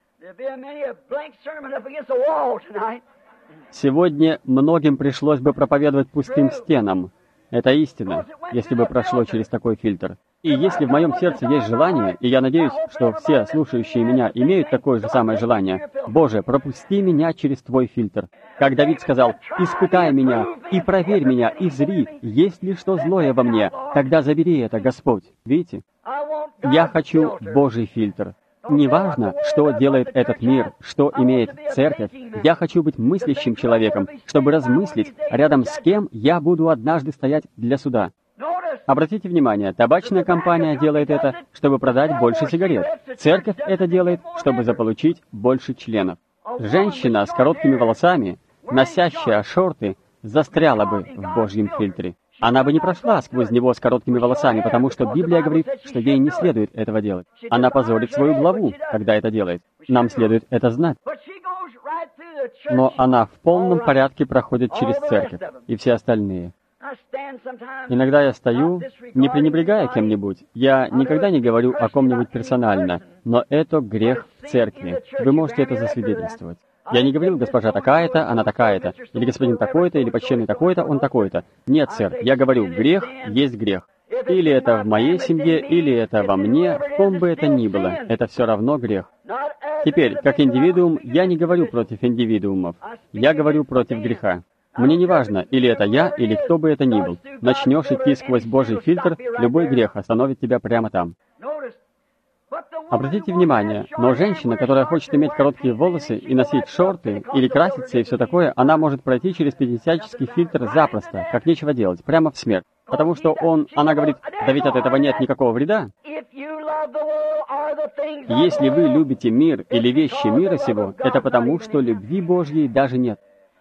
Сегодня многим пришлось бы проповедовать пустым стенам. Это истина, если бы прошло через такой фильтр. И если в моем сердце есть желание, и я надеюсь, что все слушающие меня имеют такое же самое желание, «Боже, пропусти меня через Твой фильтр». Как Давид сказал, «Испытай меня, и проверь меня, и зри, есть ли что злое во мне, тогда забери это, Господь». Видите? Я хочу Божий фильтр. Неважно, что делает этот мир, что имеет церковь, я хочу быть мыслящим человеком, чтобы размыслить, рядом с кем я буду однажды стоять для суда. Обратите внимание, табачная компания делает это, чтобы продать больше сигарет. Церковь это делает, чтобы заполучить больше членов. Женщина с короткими волосами, носящая шорты, застряла бы в Божьем фильтре. Она бы не прошла сквозь него с короткими волосами, потому что Библия говорит, что ей не следует этого делать. Она позорит свою главу, когда это делает. Нам следует это знать. Но она в полном порядке проходит через церковь и все остальные. Иногда я стою, не пренебрегая кем-нибудь. Я никогда не говорю о ком-нибудь персонально, но это грех в церкви. Вы можете это засвидетельствовать. Я не говорил, госпожа такая-то, она такая-то, или господин такой-то, или почтенный такой-то, он такой-то. Нет, сэр, я говорю, грех есть грех. Или это в моей семье, или это во мне, в ком бы это ни было, это все равно грех. Теперь, как индивидуум, я не говорю против индивидуумов, я говорю против греха. Мне не важно, или это я, или кто бы это ни был. Начнешь идти сквозь Божий фильтр, любой грех остановит тебя прямо там. Обратите внимание, но женщина, которая хочет иметь короткие волосы и носить шорты, или краситься и все такое, она может пройти через пятидесятнический фильтр запросто, как нечего делать, прямо в смерть. Потому что она говорит, да ведь от этого нет никакого вреда. Если вы любите мир или вещи мира сего, это потому, что любви Божьей даже нет.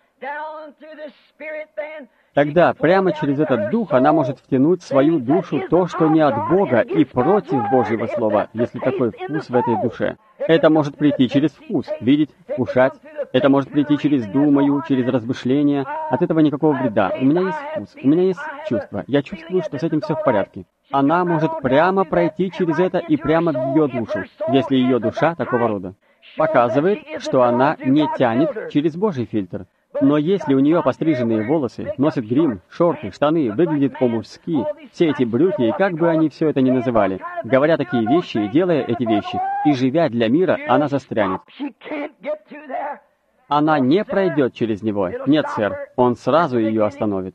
Тогда прямо через этот дух она может втянуть в свою душу то, что не от Бога и против Божьего Слова, если такой вкус в этой душе. Это может прийти через вкус, видеть, вкушать. Это может прийти через думаю, через размышления. От этого никакого вреда. У меня есть вкус, у меня есть чувство. Я чувствую, что с этим все в порядке. Она может прямо пройти через это и прямо в ее душу, если ее душа такого рода. Показывает, что она не тянет через Божий фильтр. Но если у нее постриженные волосы, носит грим, шорты, штаны, выглядит по-мужски, все эти брюки, и как бы они все это ни называли, говоря такие вещи и делая эти вещи, и живя для мира, она застрянет. Она не пройдет через него. Нет, сэр, он сразу ее остановит.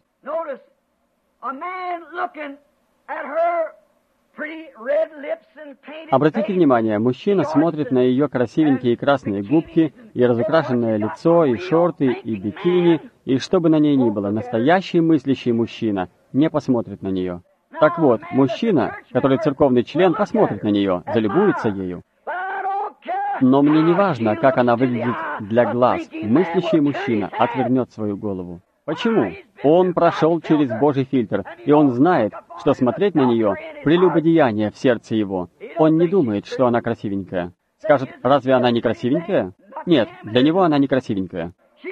Обратите внимание, мужчина смотрит на ее красивенькие красные губки, и разукрашенное лицо, и шорты, и бикини, и что бы на ней ни было, настоящий мыслящий мужчина не посмотрит на нее. Так вот, мужчина, который церковный член, посмотрит на нее, залюбуется ею. Но мне не важно, как она выглядит для глаз. Мыслящий мужчина отвернет свою голову. Почему? Он прошел через Божий фильтр, и он знает, что смотреть на нее — прелюбодеяние в сердце его. Он не думает, что она красивенькая. Скажет, разве она не красивенькая? Нет, для него она не красивенькая.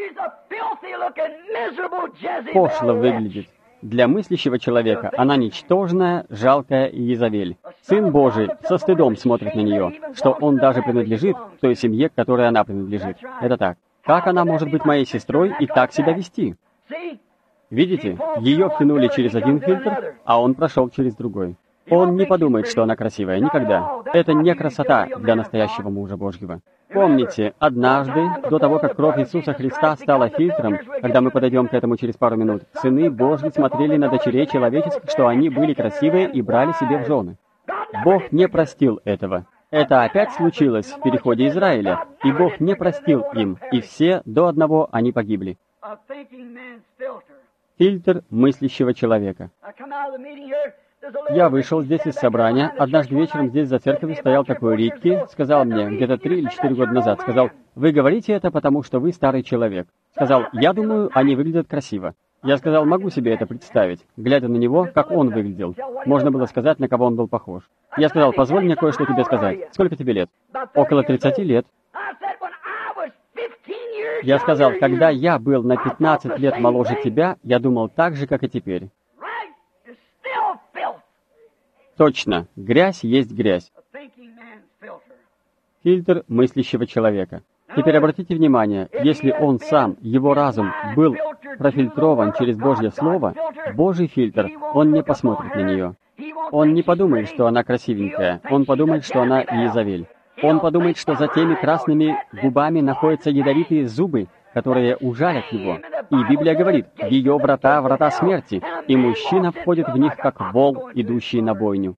Пошло выглядит. Для мыслящего человека она ничтожная, жалкая Иезавель. Сын Божий со стыдом смотрит на нее, что он даже принадлежит той семье, к которой она принадлежит. Это так. Как она может быть моей сестрой и так себя вести? Видите, ее втянули через один фильтр, а он прошел через другой. Он не подумает, что она красивая, никогда. Это не красота для настоящего мужа Божьего. Помните, однажды, до того, как кровь Иисуса Христа стала фильтром, когда мы подойдем к этому через пару минут, сыны Божьи смотрели на дочерей человеческих, что они были красивые и брали себе в жены. Бог не простил этого. Это опять случилось в переходе Израиля, и Бог не простил им, и все до одного они погибли. Фильтр мыслящего человека. Я вышел здесь из собрания. Однажды вечером здесь за церковью стоял такой Рикки, сказал мне, где-то 3 или 4 года назад, сказал, «Вы говорите это, потому что вы старый человек». Сказал, «Я думаю, они выглядят красиво». Я сказал, могу себе это представить. Глядя на него, как он выглядел, можно было сказать, на кого он был похож. Я сказал, позволь мне кое-что тебе сказать. Сколько тебе лет? Около 30 лет. Я сказал, когда я был на 15 лет моложе тебя, я думал так же, как и теперь. Точно, грязь есть грязь. Фильтр мыслящего человека. Теперь обратите внимание, если он сам, его разум, был профильтрован через Божье Слово, Божий фильтр, он не посмотрит на нее. Он не подумает, что она красивенькая, он подумает, что она Иезавель. Он подумает, что за теми красными губами находятся ядовитые зубы, которые ужалят его. И Библия говорит, ее врата — врата смерти, и мужчина входит в них, как вол, идущий на бойню.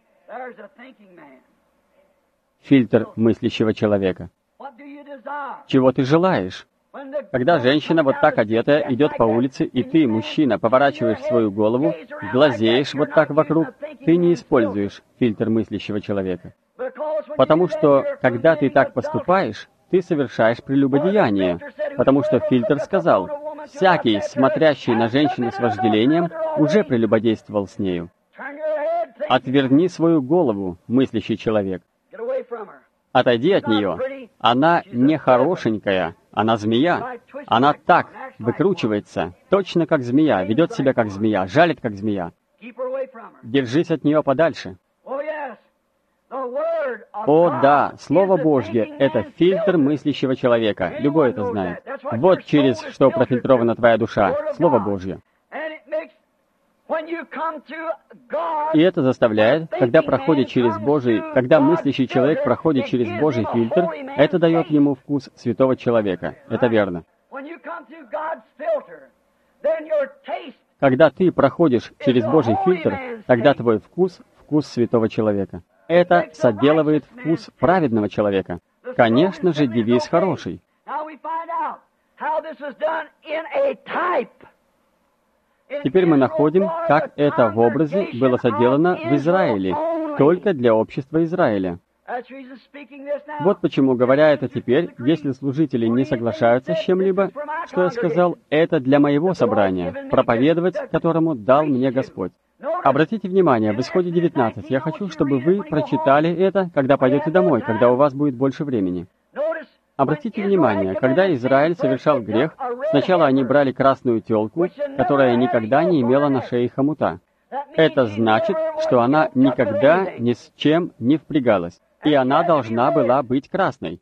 Фильтр мыслящего человека. Чего ты желаешь? Когда женщина вот так одетая идет по улице, и ты, мужчина, поворачиваешь свою голову, глазеешь вот так вокруг, ты не используешь фильтр мыслящего человека. Потому что, когда ты так поступаешь, ты совершаешь прелюбодеяние, потому что фильтр сказал, всякий, смотрящий на женщину с вожделением, уже прелюбодействовал с нею. Отверни свою голову, мыслящий человек. Отойди от нее. Она не хорошенькая, она змея. Она так выкручивается, точно как змея, ведет себя как змея, жалит как змея. Держись от нее подальше. О да, Слово Божье — это фильтр мыслящего человека. Любой это знает. Вот через что профильтрована твоя душа. Слово Божье. И это заставляет, когда мыслящий человек проходит через Божий фильтр, это дает ему вкус святого человека. Это верно. Когда ты проходишь через Божий фильтр, тогда твой вкус — вкус святого человека. Это соделывает вкус праведного человека. Конечно же, девиз хороший. Теперь мы находим, как это в образе было соделано в Израиле, только для общества Израиля. Вот почему, говоря это теперь, если служители не соглашаются с чем-либо, что я сказал, это для моего собрания, проповедовать которому дал мне Господь. Обратите внимание, в Исходе 19, я хочу, чтобы вы прочитали это, когда пойдете домой, когда у вас будет больше времени. Обратите внимание, когда Израиль совершал грех, сначала они брали красную телку, которая никогда не имела на шее хомута. Это значит, что она никогда ни с чем не впрягалась, и она должна была быть красной.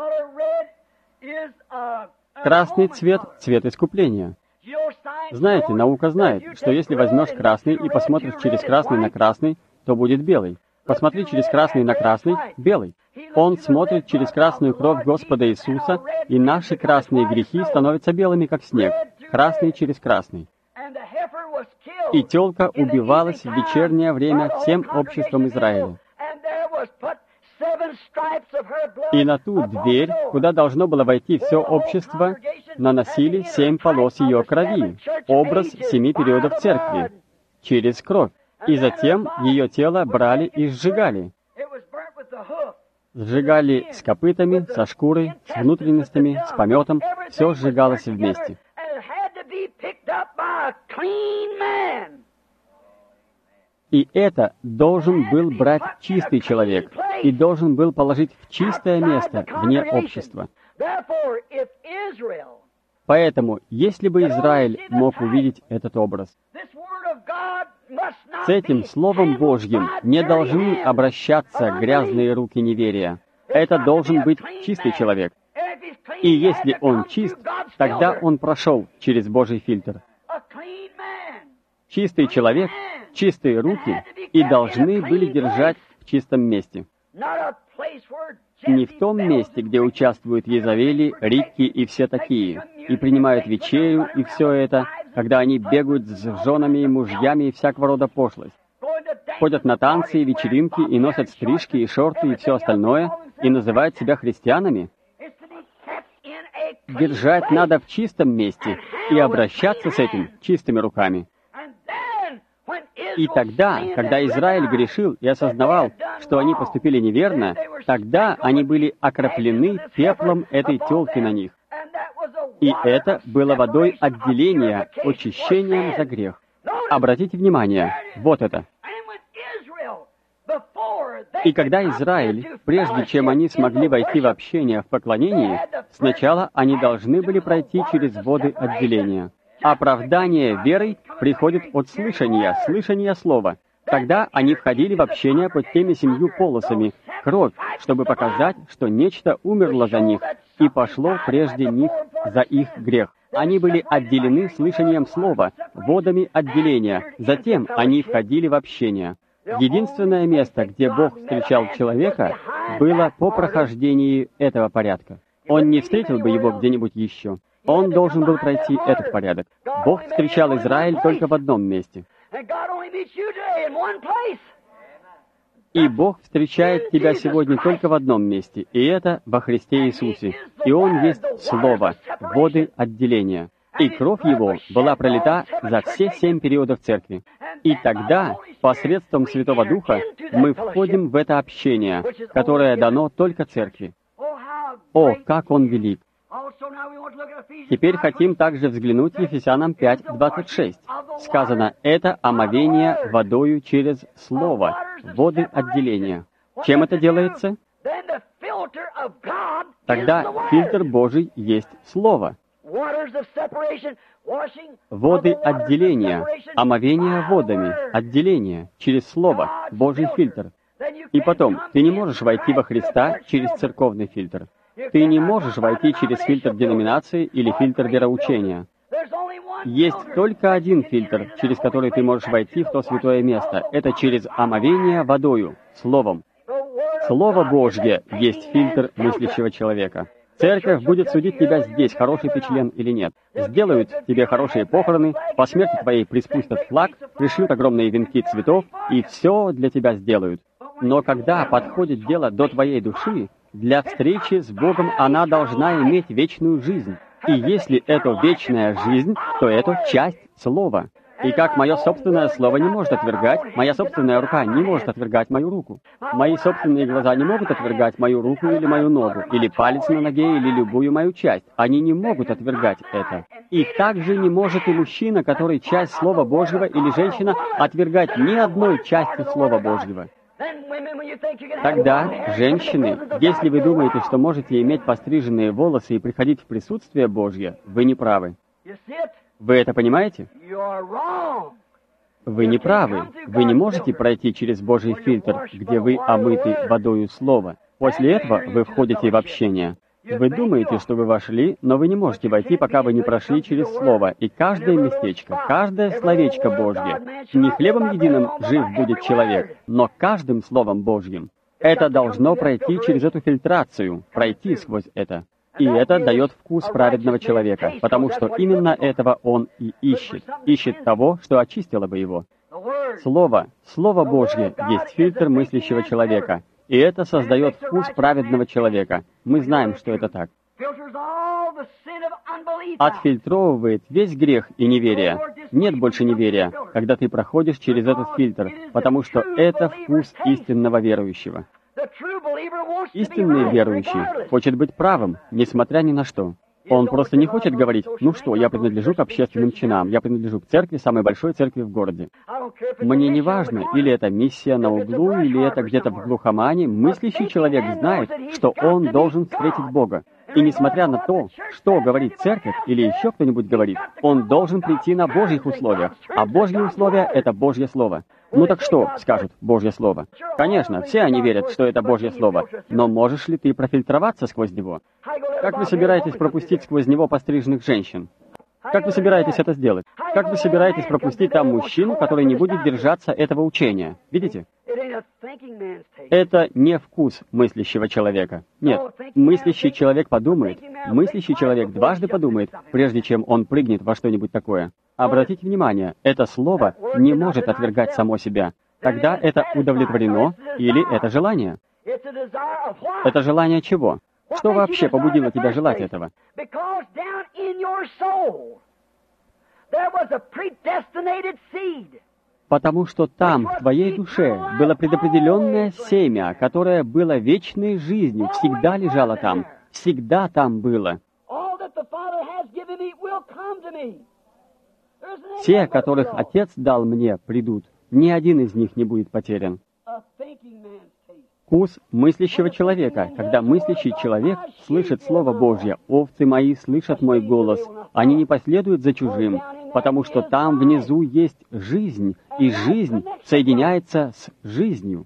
Красный цвет — цвет искупления. Знаете, наука знает, что если возьмешь красный и посмотришь через красный на красный, то будет белый. Посмотри через красный на красный — белый. Он смотрит через красную кровь Господа Иисуса, и наши красные грехи становятся белыми, как снег, красный через красный. И телка убивалась в вечернее время всем обществом Израиля. И на ту дверь, куда должно было войти все общество, наносили 7 полос ее крови, образ 7 периодов церкви, через кровь. И затем ее тело брали и сжигали. Сжигали с копытами, со шкурой, с внутренностями, с пометом. Все сжигалось вместе. И это должен был брать чистый человек, и должен был положить в чистое место, вне общества. Поэтому, если бы Израиль мог увидеть этот образ, с этим Словом Божьим не должны обращаться грязные руки неверия. Это должен быть чистый человек. И если он чист, тогда он прошел через Божий фильтр. Чистый человек, чистые руки и должны были держать в чистом месте. Не в том месте, где участвуют Езавели, Рикки и все такие, и принимают вечерю и все это, когда они бегают с женами и мужьями и всякого рода пошлость. Ходят на танцы и вечеринки и носят стрижки и шорты и все остальное, и называют себя христианами. Держать надо в чистом месте и обращаться с этим чистыми руками. И тогда, когда Израиль грешил и осознавал, что они поступили неверно, тогда они были окроплены пеплом этой телки на них. И это было водой отделения, очищением за грех. Обратите внимание, вот это. И когда Израиль, прежде чем они смогли войти в общение в поклонении, сначала они должны были пройти через воды отделения. Оправдание верой приходит от слышания слова. Тогда они входили в общение под теми 7 полосами, кровь, чтобы показать, что нечто умерло за них и пошло прежде них за их грех. Они были отделены слышанием слова, водами отделения. Затем они входили в общение. Единственное место, где Бог встречал человека, было по прохождении этого порядка. Он не встретил бы его где-нибудь еще. Он должен был пройти этот порядок. Бог встречал Израиль только в одном месте. И Бог встречает тебя сегодня только в одном месте, и это во Христе Иисусе. И Он есть Слово, воды отделения. И кровь Его была пролита за все 7 периодов церкви. И тогда, посредством Святого Духа, мы входим в это общение, которое дано только церкви. О, как Он велик! Теперь хотим также взглянуть в Ефесянам 5:26. Сказано, это омовение водою через Слово, воды отделения. Чем это делается? Тогда фильтр Божий есть Слово. Воды отделения, омовение водами, отделение через Слово, Божий фильтр. И потом, ты не можешь войти во Христа через церковный фильтр. Ты не можешь войти через фильтр деноминации или фильтр вероучения. Есть только один фильтр, через который ты можешь войти в то святое место. Это через омовение водою, Словом. Слово Божье есть фильтр мыслящего человека. Церковь будет судить тебя здесь, хороший ты член или нет. Сделают тебе хорошие похороны, по смерти твоей приспустят флаг, пришьют огромные венки цветов, и все для тебя сделают. Но когда подходит дело до твоей души, для встречи с Богом она должна иметь вечную жизнь. И если это вечная жизнь, то это часть Слова. И как мое собственное слово не может отвергать, моя собственная рука не может отвергать мою руку. Мои собственные глаза не могут отвергать мою руку или мою ногу, или палец на ноге, или любую мою часть. Они не могут отвергать это. И также не может и мужчина, который часть Слова Божьего, или женщина, отвергать ни одной части Слова Божьего. Тогда, женщины, если вы думаете, что можете иметь постриженные волосы и приходить в присутствие Божье, вы не правы. Вы это понимаете? Вы не правы. Вы не можете пройти через Божий фильтр, где вы омыты водою Слова. После этого вы входите в общение. Вы думаете, что вы вошли, но вы не можете войти, пока вы не прошли через Слово. И каждое местечко, каждое словечко Божье. Не хлебом единым жив будет человек, но каждым Словом Божьим. Это должно пройти через эту фильтрацию, пройти сквозь это. И это дает вкус праведного человека, потому что именно этого он и ищет. Ищет того, что очистило бы его. Слово Божье есть фильтр мыслящего человека. И это создает вкус праведного человека. Мы знаем, что это так. Отфильтровывает весь грех и неверие. Нет больше неверия, когда ты проходишь через этот фильтр, потому что это вкус истинного верующего. Истинный верующий хочет быть правым, несмотря ни на что. Он просто не хочет говорить, ну что, я принадлежу к общественным чинам, я принадлежу к церкви, самой большой церкви в городе. Мне не важно, или это миссия на углу, или это где-то в глухомане, мыслящий человек знает, что он должен встретить Бога. И несмотря на то, что говорит церковь или еще кто-нибудь говорит, он должен прийти на Божьих условиях. А Божьи условия — это Божье Слово. Ну так что, скажут, Божье Слово? Конечно, все они верят, что это Божье Слово. Но можешь ли ты профильтроваться сквозь него? Как вы собираетесь пропустить сквозь него постриженных женщин? Как вы собираетесь это сделать? Как вы собираетесь пропустить там мужчину, который не будет держаться этого учения? Видите? Это не вкус мыслящего человека. Нет, мыслящий человек подумает, мыслящий человек дважды подумает, прежде чем он прыгнет во что-нибудь такое. Обратите внимание, это слово не может отвергать само себя. Тогда это удовлетворено или это желание? Это желание чего? Что вообще побудило тебя желать этого? Потому что там, в твоей душе, было предопределенное семя, которое было вечной жизнью, всегда лежало там, всегда там было. Те, которых Отец дал мне, придут. Ни один из них не будет потерян. Вкус мыслящего человека. Когда мыслящий человек слышит Слово Божье, «Овцы мои слышат мой голос», они не последуют за чужим, потому что там внизу есть жизнь, и жизнь соединяется с жизнью.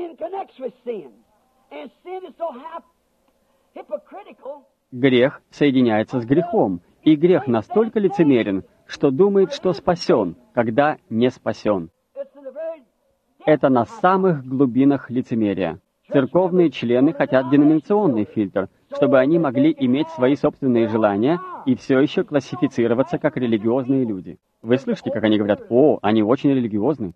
Грех соединяется с грехом, и грех настолько лицемерен, что думает, что спасен, когда не спасен. Это на самых глубинах лицемерия. Церковные члены хотят деноминационный фильтр, чтобы они могли иметь свои собственные желания и все еще классифицироваться как религиозные люди. Вы слышите, как они говорят, «О, они очень религиозны».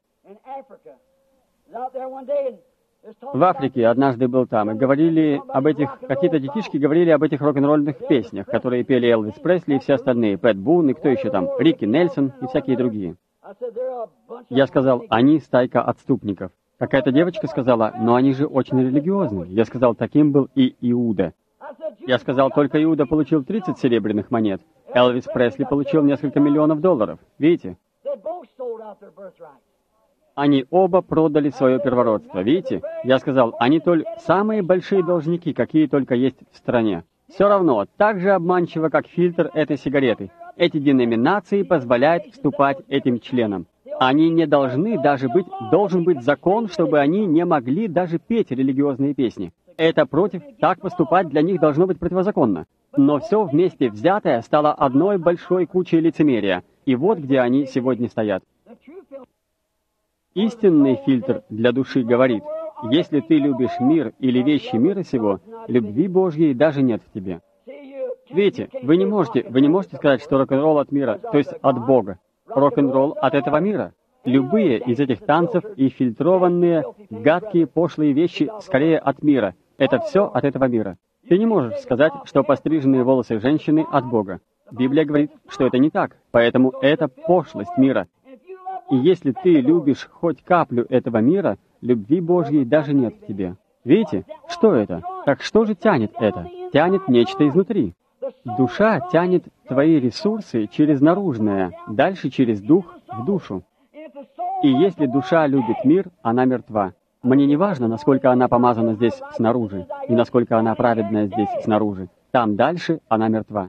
В Африке однажды был там, и говорили об этих, какие-то детишки говорили об этих рок-н-ролльных песнях, которые пели Элвис Пресли и все остальные, Пэт Бун и кто еще там, Рики Нельсон и всякие другие. Я сказал, они стайка отступников. Какая-то девочка сказала, но они же очень религиозны. Я сказал, таким был и Иуда. Я сказал, только Иуда получил 30 серебряных монет. Элвис Пресли получил несколько миллионов долларов. Видите? Они оба продали свое первородство. Видите? Я сказал, они самые большие должники, какие только есть в стране. Все равно, так же обманчиво, как фильтр этой сигареты. Эти деноминации позволяют вступать этим членам. Они не должны даже быть, должен быть закон, чтобы они не могли даже петь религиозные песни. Это против, так поступать для них должно быть противозаконно. Но все вместе взятое стало одной большой кучей лицемерия. И вот где они сегодня стоят. Истинный фильтр для души говорит: если ты любишь мир или вещи мира сего, любви Божьей даже нет в тебе. Видите, вы не можете сказать, что рок-н-ролл от мира, то есть от Бога. Рок-н-ролл от этого мира. Любые из этих танцев и фильтрованные, гадкие, пошлые вещи скорее от мира. Это все от этого мира. Ты не можешь сказать, что постриженные волосы женщины от Бога. Библия говорит, что это не так, поэтому это пошлость мира. И если ты любишь хоть каплю этого мира, любви Божьей даже нет в тебе. Видите, что это? Так что же тянет это? Тянет нечто изнутри. Душа тянет твои ресурсы через наружное, дальше через дух в душу. И если душа любит мир, она мертва. Мне не важно, насколько она помазана здесь снаружи, и насколько она праведная здесь снаружи. Там дальше она мертва.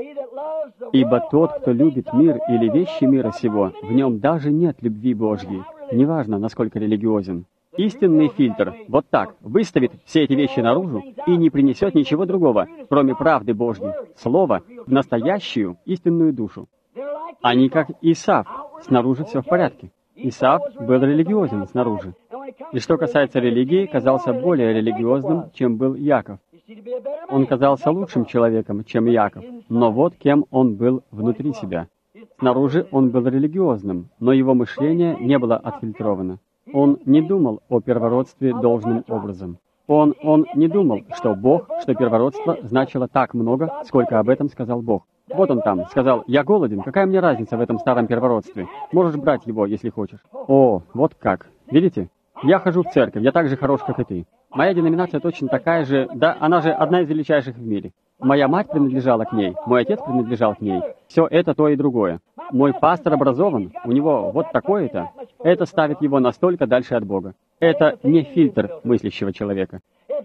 Ибо тот, кто любит мир или вещи мира сего, в нем даже нет любви Божьей, неважно, насколько религиозен. Истинный фильтр, вот так, выставит все эти вещи наружу и не принесет ничего другого, кроме правды Божьей, слова, в настоящую истинную душу. Они как Исав, снаружи все в порядке. Исав был религиозен снаружи. И что касается религии, казался более религиозным, чем был Яков. Он казался лучшим человеком, чем Яков, но вот кем он был внутри себя. Снаружи он был религиозным, но его мышление не было отфильтровано. Он не думал о первородстве должным образом. Он не думал, что Бог, что первородство значило так много, сколько об этом сказал Бог. Вот он там, сказал: «Я голоден, какая мне разница в этом старом первородстве? Можешь брать его, если хочешь». О, вот как. Видите? Я хожу в церковь, я так же хорош, как и ты. Моя деноминация точно такая же, да, она же одна из величайших в мире. Моя мать принадлежала к ней, мой отец принадлежал к ней. Все это то и другое. Мой пастор образован, у него вот такое-то. Это ставит его настолько дальше от Бога. Это не фильтр мыслящего человека.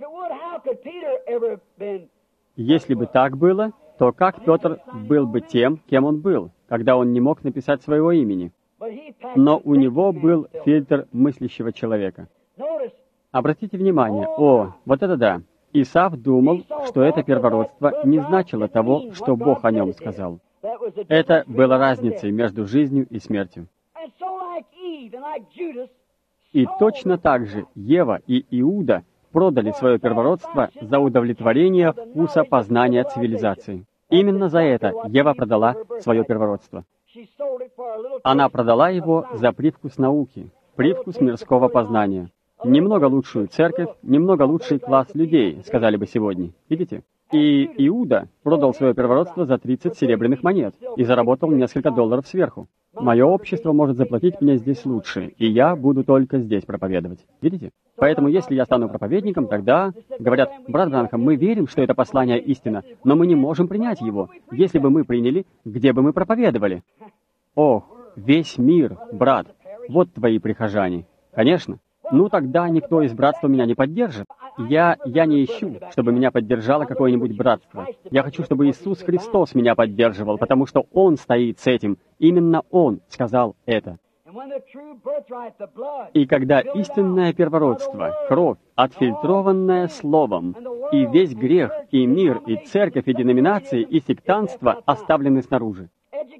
Если бы так было, то как Петр был бы тем, кем он был, когда он не мог написать своего имени? Но у него был фильтр мыслящего человека. Обратите внимание, вот это да. Исав думал, что это первородство не значило того, что Бог о нем сказал. Это было разницей между жизнью и смертью. И точно так же Ева и Иуда продали свое первородство за удовлетворение вкуса познания цивилизации. Именно за это Ева продала свое первородство. Она продала его за привкус науки, привкус мирского познания. Немного лучшую церковь, немного лучший класс людей, сказали бы сегодня. Видите? И Иуда продал свое первородство за 30 серебряных монет и заработал несколько долларов сверху. Мое общество может заплатить мне здесь лучше, и я буду только здесь проповедовать. Видите? Поэтому, если я стану проповедником, тогда говорят: брат Бранхам, мы верим, что это послание истина, но мы не можем принять его. Если бы мы приняли, где бы мы проповедовали? Ох, весь мир, брат, вот твои прихожане. Конечно. Ну, тогда никто из братства меня не поддержит. Я не ищу, чтобы меня поддержало какое-нибудь братство. Я хочу, чтобы Иисус Христос меня поддерживал, потому что Он стоит с этим. Именно Он сказал это. И когда истинное первородство, кровь, отфильтрованная Словом, и весь грех, и мир, и церковь, и деноминации, и сектантство оставлены снаружи.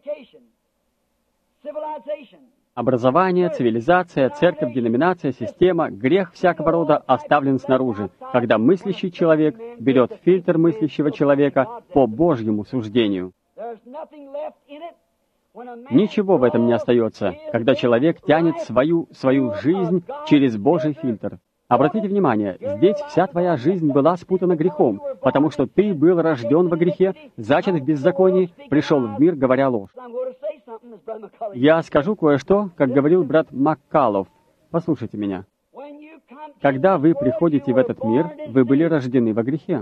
Образование, цивилизация, церковь, деноминация, система, грех всякого рода оставлен снаружи, когда мыслящий человек берет фильтр мыслящего человека по Божьему суждению. Ничего в этом не остается, когда человек тянет свою жизнь через Божий фильтр. Обратите внимание, здесь вся твоя жизнь была спутана грехом, потому что ты был рожден во грехе, зачат в беззаконии, пришел в мир, говоря ложь. Я скажу кое-что, как говорил брат Маккалов. Послушайте меня. Когда вы приходите в этот мир, вы были рождены во грехе.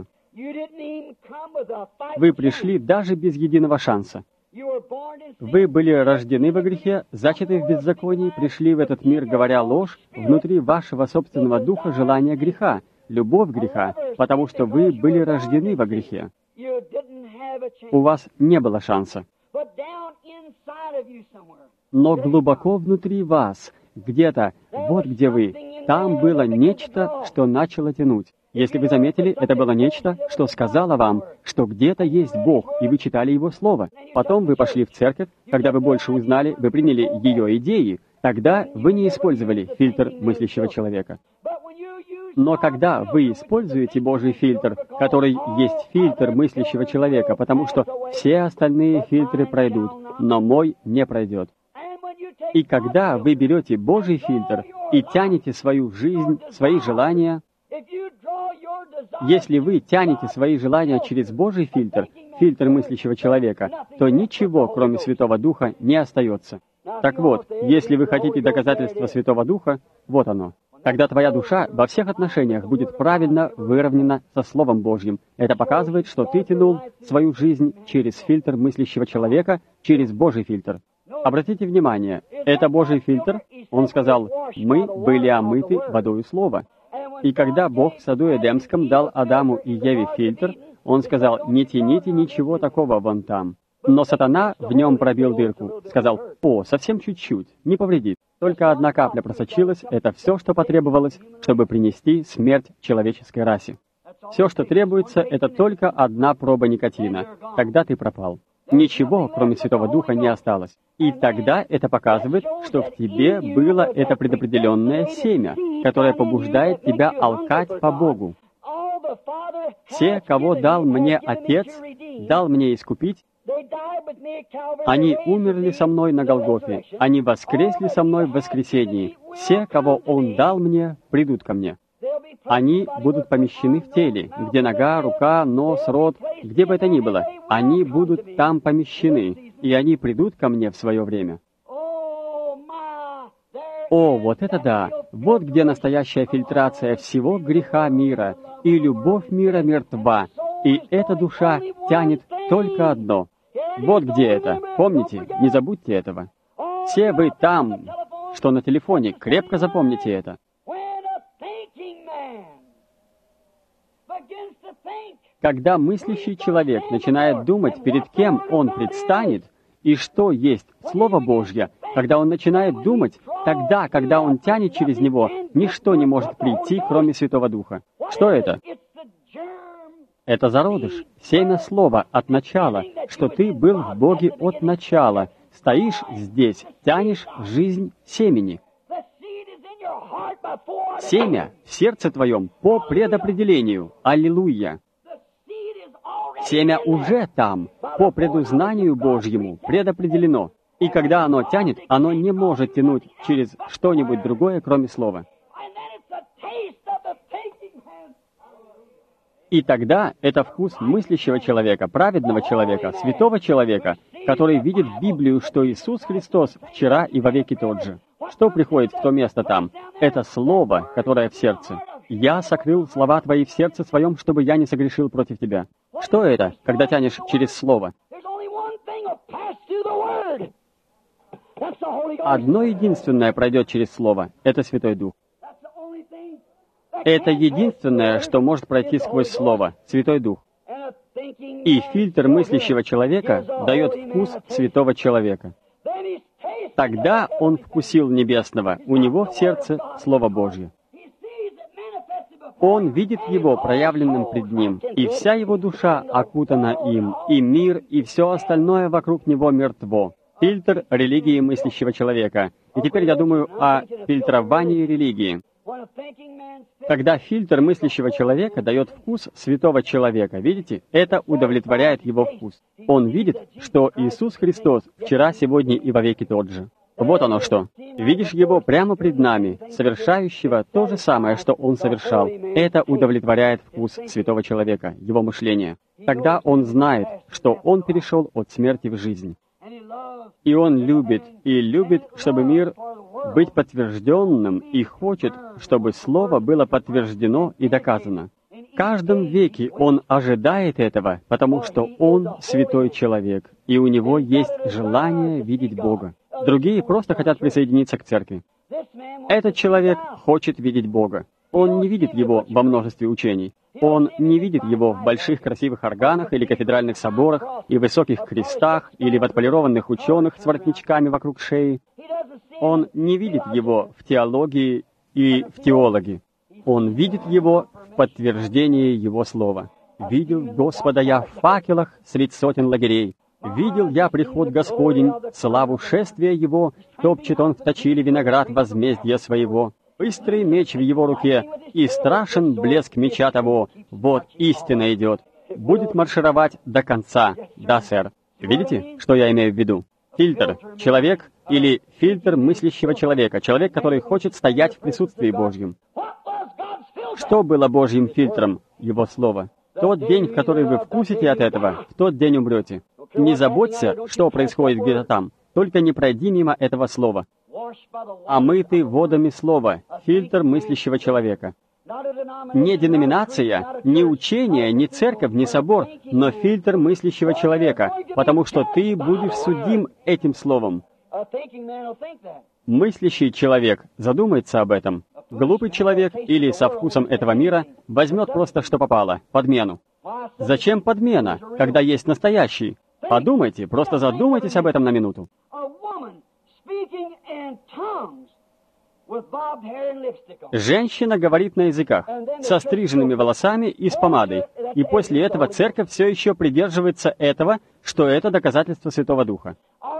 Вы пришли даже без единого шанса. Вы были рождены во грехе, зачаты в беззаконии, пришли в этот мир, говоря ложь, внутри вашего собственного духа желание греха, любовь греха, потому что вы были рождены во грехе. У вас не было шанса. Но глубоко внутри вас, где-то, вот где вы, там было нечто, что начало тянуть. Если вы заметили, это было нечто, что сказало вам, что где-то есть Бог, и вы читали Его Слово. Потом вы пошли в церковь, когда вы больше узнали, вы приняли ее идеи, тогда вы не использовали фильтр мыслящего человека. Но когда вы используете Божий фильтр, который есть фильтр мыслящего человека, потому что все остальные фильтры пройдут, но мой не пройдет. И когда вы берете Божий фильтр и тянете свою жизнь, свои желания, если вы тянете свои желания через Божий фильтр, фильтр мыслящего человека, то ничего, кроме Святого Духа, не остается. Так вот, если вы хотите доказательства Святого Духа, вот оно. Когда твоя душа во всех отношениях будет правильно выровнена со Словом Божьим, это показывает, что ты тянул свою жизнь через фильтр мыслящего человека, через Божий фильтр. Обратите внимание, это Божий фильтр, он сказал, мы были омыты водою Слова. И когда Бог в саду Эдемском дал Адаму и Еве фильтр, он сказал, не тяните ничего такого вон там. Но сатана в нем пробил дырку, сказал, о, совсем чуть-чуть, не повредит. Только одна капля просочилась, это все, что потребовалось, чтобы принести смерть человеческой расе. Все, что требуется, это только одна проба никотина. Тогда ты пропал. Ничего, кроме Святого Духа, не осталось. И тогда это показывает, что в тебе было это предопределенное семя, которое побуждает тебя алкать по Богу. Все, кого дал мне Отец, дал мне искупить, они умерли со мной на Голгофе, они воскресли со мной в воскресении. Все, кого Он дал мне, придут ко мне. Они будут помещены в теле, где нога, рука, нос, рот, где бы это ни было. Они будут там помещены, и они придут ко мне в свое время. О, вот это да! Вот где настоящая фильтрация всего греха мира, и любовь мира мертва, и эта душа тянет только одно. Вот где это. Помните, не забудьте этого. Все вы там, что на телефоне, крепко запомните это. Когда мыслящий человек начинает думать, перед кем он предстанет, и что есть Слово Божье, когда он начинает думать, тогда, когда он тянет через него, ничто не может прийти, кроме Святого Духа. Что это? Это зародыш, семя Слова от начала, что ты был в Боге от начала. Стоишь здесь, тянешь жизнь семени. Семя в сердце твоем по предопределению. Аллилуйя! Семя уже там, по предузнанию Божьему, предопределено. И когда оно тянет, оно не может тянуть через что-нибудь другое, кроме Слова. И тогда это вкус мыслящего человека, праведного человека, святого человека, который видит в Библию, что Иисус Христос вчера и вовеки тот же. Что приходит в то место там? Это Слово, которое в сердце. «Я сокрыл слова Твои в сердце своем, чтобы я не согрешил против Тебя». Что это, когда тянешь через Слово? Одно единственное пройдет через Слово — это Святой Дух. Это единственное, что может пройти сквозь Слово — Святой Дух. И фильтр мыслящего человека дает вкус святого человека. Тогда он вкусил небесного, у него в сердце Слово Божье. Он видит его проявленным пред ним, и вся его душа окутана им, и мир, и все остальное вокруг него мертво. Фильтр религии мыслящего человека. И теперь я думаю о фильтровании религии. Когда фильтр мыслящего человека дает вкус святого человека, видите, это удовлетворяет его вкус. Он видит, что Иисус Христос вчера, сегодня и вовеки тот же. Вот оно что. Видишь его прямо пред нами, совершающего то же самое, что он совершал. Это удовлетворяет вкус святого человека, его мышление. Тогда он знает, что он перешел от смерти в жизнь. И он любит, чтобы мир быть подтвержденным, и хочет, чтобы Слово было подтверждено и доказано. В каждом веке он ожидает этого, потому что он святой человек, и у него есть желание видеть Бога. Другие просто хотят присоединиться к церкви. Этот человек хочет видеть Бога. Он не видит его во множестве учений. Он не видит его в больших красивых органах или кафедральных соборах, и высоких крестах, или в отполированных ученых с воротничками вокруг шеи. Он не видит его в теологии и в теологе. Он видит его в подтверждении его слова. «Видел Господа я в факелах средь сотен лагерей. Видел я приход Господень, славу шествия его, топчет он в точиле виноград возмездия своего. Быстрый меч в его руке, и страшен блеск меча того. Вот истина идет. Будет маршировать до конца. Да, сэр. Видите, что я имею в виду? Фильтр. Человек или фильтр мыслящего человека. Человек, который хочет стоять в присутствии Божьем. Что было Божьим фильтром? Его Слово. Тот день, в который вы вкусите от этого, в тот день умрете. Не заботься, что происходит где-то там. Только не пройди мимо этого Слова. Омытый водами Слова, фильтр мыслящего человека. Не деноминация, не учение, не церковь, не собор, но фильтр мыслящего человека, потому что ты будешь судим этим Словом. Мыслящий человек задумается об этом. Глупый человек или со вкусом этого мира возьмет просто что попало, подмену. Зачем подмена, когда есть настоящий? Подумайте, просто задумайтесь об этом на минуту. Женщина говорит на языках, со стриженными волосами и с помадой, и после этого церковь все еще придерживается этого, что это доказательство Святого Духа.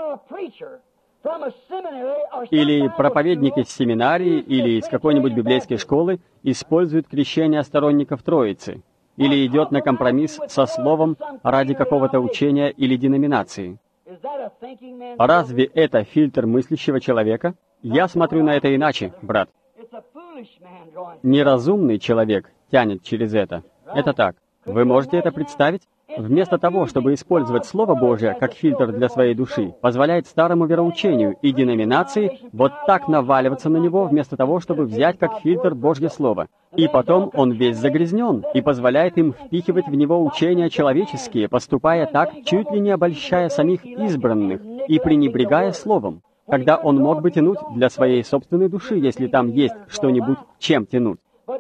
Или проповедник из семинарии или из какой-нибудь библейской школы использует крещение сторонников Троицы, или идет на компромисс со Словом ради какого-то учения или деноминации. Разве это фильтр мыслящего человека? Я смотрю на это иначе, брат. Неразумный человек тянет через это. Это так. Вы можете это представить? Вместо того, чтобы использовать Слово Божие как фильтр для своей души, позволяет старому вероучению и деноминации вот так наваливаться на него, вместо того, чтобы взять как фильтр Божье Слово. И потом он весь загрязнен, и позволяет им впихивать в него учения человеческие, поступая так, чуть ли не обольщая самих избранных и пренебрегая Словом, когда он мог бы тянуть для своей собственной души, если там есть что-нибудь, чем тянуть.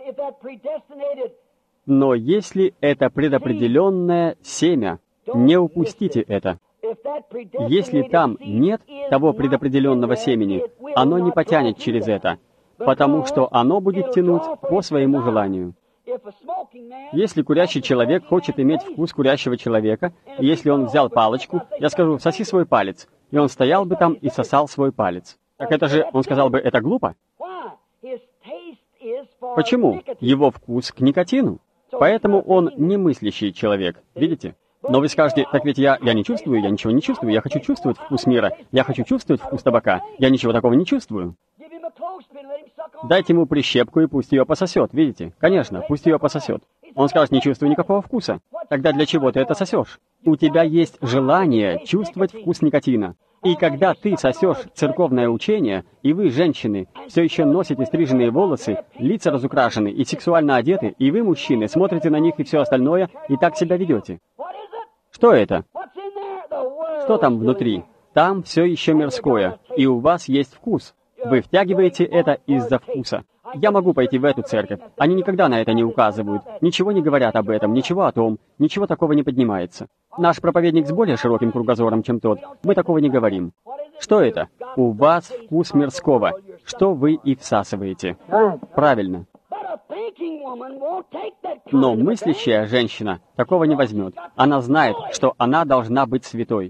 Но если это предопределенное семя, не упустите это. Если там нет того предопределенного семени, оно не потянет через это, потому что оно будет тянуть по своему желанию. Если курящий человек хочет иметь вкус курящего человека, и если он взял палочку, я скажу, соси свой палец, и он стоял бы там и сосал свой палец. Так это же, он сказал бы, это глупо. Почему? Его вкус к никотину. Поэтому он не мыслящий человек, видите? Но вы скажете, так ведь я не чувствую, я ничего не чувствую, я хочу чувствовать вкус мира, я хочу чувствовать вкус табака, я ничего такого не чувствую. Дайте ему прищепку и пусть ее пососет, видите? Конечно, пусть ее пососет. Он скажет, не чувствую никакого вкуса. Тогда для чего ты это сосешь? У тебя есть желание чувствовать вкус никотина. И когда ты сосешь церковное учение, и вы, женщины, все еще носите стриженные волосы, лица разукрашены и сексуально одеты, и вы, мужчины, смотрите на них и все остальное, и так себя ведете. Что это? Что там внутри? Там все еще мирское, и у вас есть вкус. Вы втягиваете это из-за вкуса. Я могу пойти в эту церковь. Они никогда на это не указывают, ничего не говорят об этом, ничего о том, ничего такого не поднимается. Наш проповедник с более широким кругозором, чем тот. Мы такого не говорим. Что это? У вас вкус мирского, что вы и всасываете. Правильно. Но мыслящая женщина такого не возьмет. Она знает, что она должна быть святой.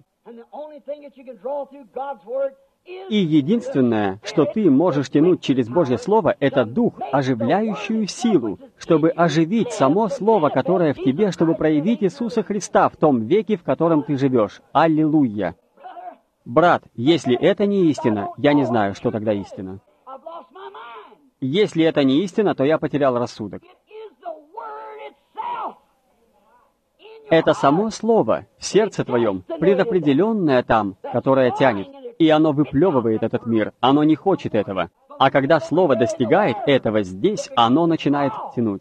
И единственное, что ты можешь тянуть через Божье Слово, это Дух, оживляющую силу, чтобы оживить само Слово, которое в тебе, чтобы проявить Иисуса Христа в том веке, в котором ты живешь. Аллилуйя! Брат, если это не истина, я не знаю, что тогда истина. Если это не истина, то я потерял рассудок. Это само Слово в сердце твоем, предопределенное там, которое тянет. И оно выплевывает этот мир, оно не хочет этого. А когда Слово достигает этого здесь, оно начинает тянуть.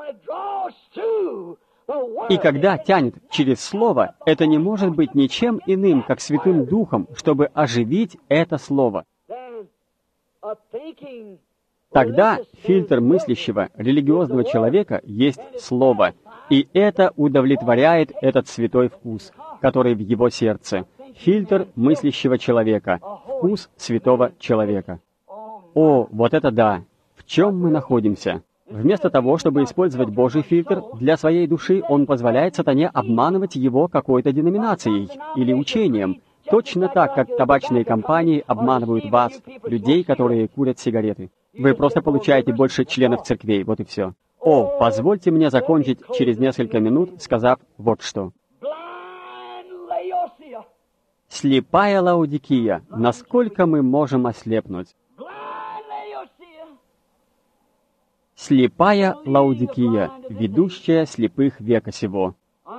И когда тянет через Слово, это не может быть ничем иным, как Святым Духом, чтобы оживить это Слово. Тогда фильтр мыслящего, религиозного человека есть Слово, и это удовлетворяет этот святой вкус, который в его сердце. Фильтр мыслящего человека, вкус святого человека. О, вот это да! В чем мы находимся? Вместо того, чтобы использовать Божий фильтр для своей души, он позволяет сатане обманывать его какой-то деноминацией или учением, точно так, как табачные компании обманывают вас, людей, которые курят сигареты. Вы просто получаете больше членов церквей, вот и все. О, позвольте мне закончить через несколько минут, сказав вот что. Слепая Лаодикия, насколько мы можем ослепнуть? Слепая Лаодикия, ведущая слепых века сего.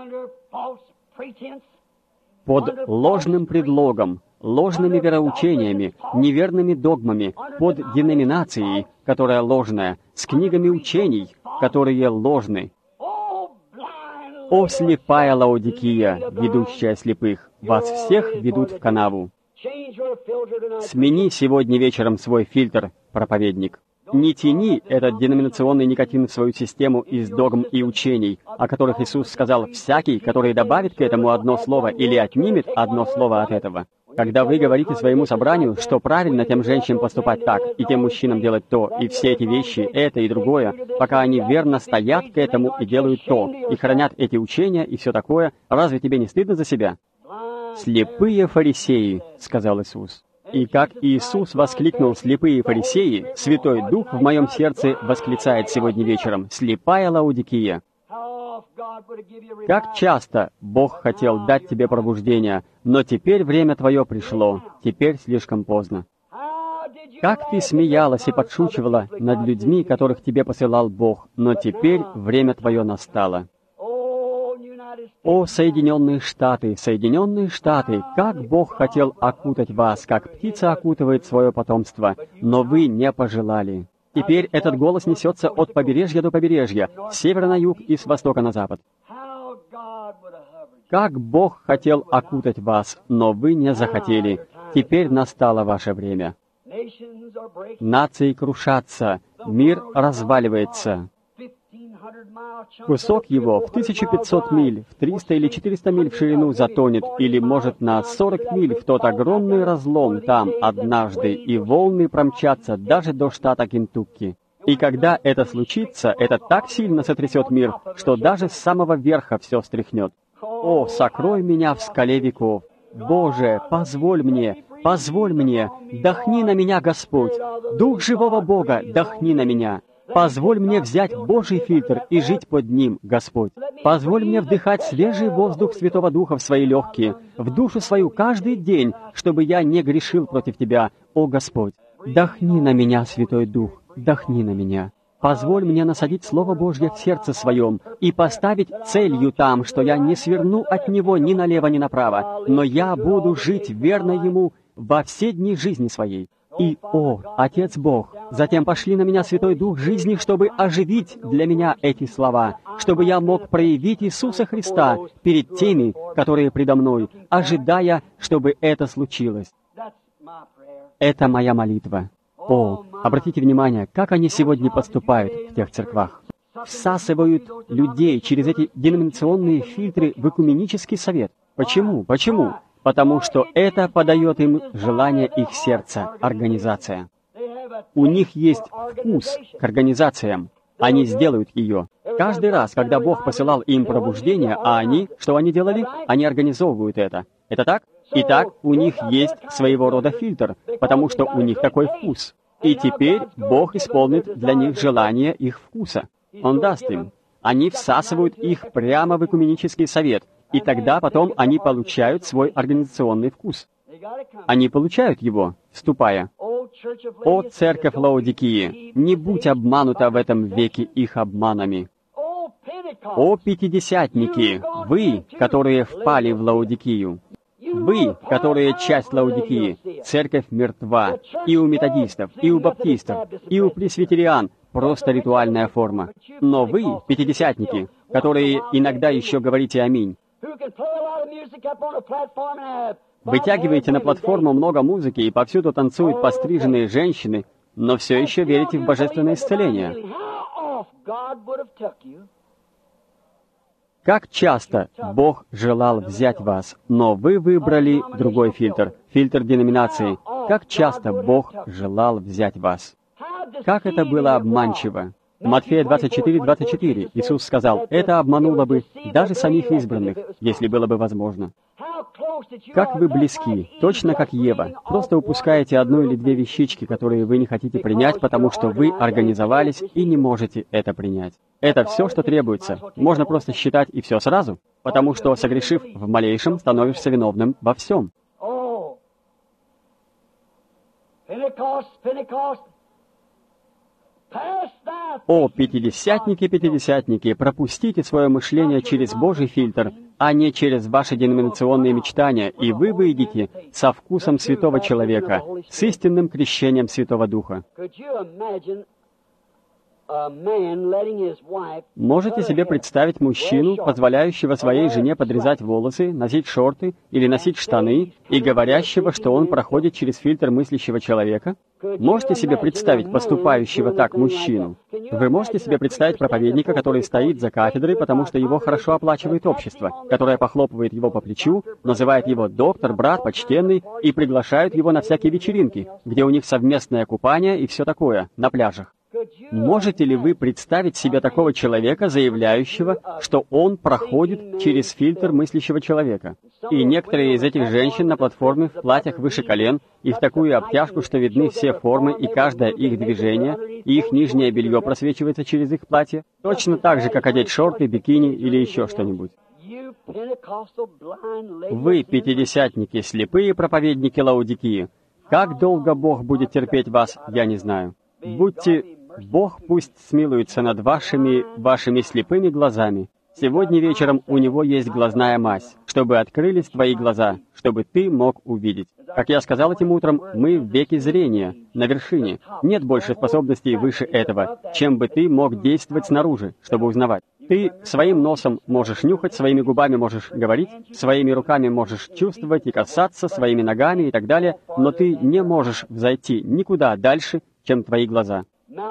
Под ложным предлогом, ложными вероучениями, неверными догмами, под деноминацией, которая ложная, с книгами учений, которые ложны. О, слепая Лаодикия, ведущая слепых, вас всех ведут в канаву. Смени сегодня вечером свой фильтр, проповедник. Не тяни этот деноминационный никотин в свою систему из догм и учений, о которых Иисус сказал: «Всякий, который добавит к этому одно слово или отнимет одно слово от этого». Когда вы говорите своему собранию, что правильно тем женщинам поступать так, и тем мужчинам делать то, и все эти вещи, это и другое, пока они верно стоят к этому и делают то, и хранят эти учения и все такое, разве тебе не стыдно за себя? «Слепые фарисеи», — сказал Иисус. И как Иисус воскликнул «слепые фарисеи», Святой Дух в моем сердце восклицает сегодня вечером «слепая Лаодикия». Как часто Бог хотел дать тебе пробуждение, но теперь время твое пришло, теперь слишком поздно. Как ты смеялась и подшучивала над людьми, которых тебе посылал Бог, но теперь время твое настало. О, Соединенные Штаты, как Бог хотел окутать вас, как птица окутывает свое потомство, но вы не пожелали. Теперь этот голос несется от побережья до побережья, с севера на юг и с востока на запад. Как Бог хотел окутать вас, но вы не захотели. Теперь настало ваше время. Нации крушатся, мир разваливается. Кусок его в 1500 миль, в 300 или 400 миль в ширину затонет, или, может, на 40 миль в тот огромный разлом там однажды, и волны промчатся даже до штата Кентукки. И когда это случится, это так сильно сотрясет мир, что даже с самого верха все встряхнет. О, сокрой меня в скале веков! Боже, позволь мне, дохни на меня, Господь! Дух живого Бога, дохни на меня! Позволь мне взять Божий фильтр и жить под ним, Господь. Позволь мне вдыхать свежий воздух Святого Духа в свои легкие, в душу свою каждый день, чтобы я не грешил против Тебя, о Господь. Дохни на меня, Святой Дух, дохни на меня. Позволь мне насадить Слово Божье в сердце своем и поставить целью там, что я не сверну от него ни налево, ни направо, но я буду жить верно Ему во все дни жизни своей. И, о, Отец Бог, затем пошли на меня Святой Дух жизни, чтобы оживить для меня эти слова, чтобы я мог проявить Иисуса Христа перед теми, которые предо мной, ожидая, чтобы это случилось. Это моя молитва. О, обратите внимание, как они сегодня поступают в тех церквах. Всасывают людей через эти деноминационные фильтры в экуменический совет. Почему? Потому что это подает им желание их сердца, организация. У них есть вкус к организациям. Они сделают ее. Каждый раз, когда Бог посылал им пробуждение, что они делали? Они организовывают это. Это так? Итак, у них есть своего рода фильтр, потому что у них такой вкус. И теперь Бог исполнит для них желание их вкуса. Он даст им. Они всасывают их прямо в экуменический совет. И тогда потом они получают свой организационный вкус. Они получают его, вступая. О, церковь Лаодикии, не будь обманута в этом веке их обманами. О, пятидесятники, вы, которые впали в Лаодикию. Вы, которые часть Лаодикии, церковь мертва. И у методистов, и у баптистов, и у пресвитериан просто ритуальная форма. Но вы, пятидесятники, которые иногда еще говорите «Аминь», вытягиваете на платформу много музыки, и повсюду танцуют постриженные женщины, но все еще верите в божественное исцеление. Как часто Бог желал взять вас, но вы выбрали другой фильтр, фильтр деноминации. Как часто Бог желал взять вас? Как это было обманчиво! Матфея 24:24 Иисус сказал, это обмануло бы даже самих избранных, если было бы возможно. Как вы близки, точно как Ева, просто упускаете одну или две вещички, которые вы не хотите принять, потому что вы организовались и не можете это принять. Это все, что требуется. Можно просто считать и все сразу, потому что, согрешив в малейшем, становишься виновным во всем. О, пятидесятники, пропустите свое мышление через Божий фильтр, а не через ваши деноминационные мечтания, и вы выйдете со вкусом святого человека, с истинным крещением Святого Духа. Можете себе представить мужчину, позволяющего своей жене подрезать волосы, носить шорты или носить штаны, и говорящего, что он проходит через фильтр мыслящего человека? Можете себе представить поступающего так мужчину? Вы можете себе представить проповедника, который стоит за кафедрой, потому что его хорошо оплачивает общество, которое похлопывает его по плечу, называет его доктор, брат, почтенный, и приглашают его на всякие вечеринки, где у них совместное купание и все такое, на пляжах? Можете ли вы представить себе такого человека, заявляющего, что он проходит через фильтр мыслящего человека? И некоторые из этих женщин на платформе в платьях выше колен и в такую обтяжку, что видны все формы и каждое их движение, и их нижнее белье просвечивается через их платье, точно так же, как одеть шорты, бикини или еще что-нибудь. Вы, пятидесятники, слепые проповедники Лаодикии, как долго Бог будет терпеть вас, я не знаю. Бог пусть смилуется над вашими слепыми глазами. Сегодня вечером у Него есть глазная мазь, чтобы открылись твои глаза, чтобы ты мог увидеть. Как я сказал этим утром, мы в веке зрения, на вершине. Нет больше способностей выше этого, чем бы ты мог действовать снаружи, чтобы узнавать. Ты своим носом можешь нюхать, своими губами можешь говорить, своими руками можешь чувствовать и касаться, своими ногами и так далее, но ты не можешь взойти никуда дальше, чем твои глаза.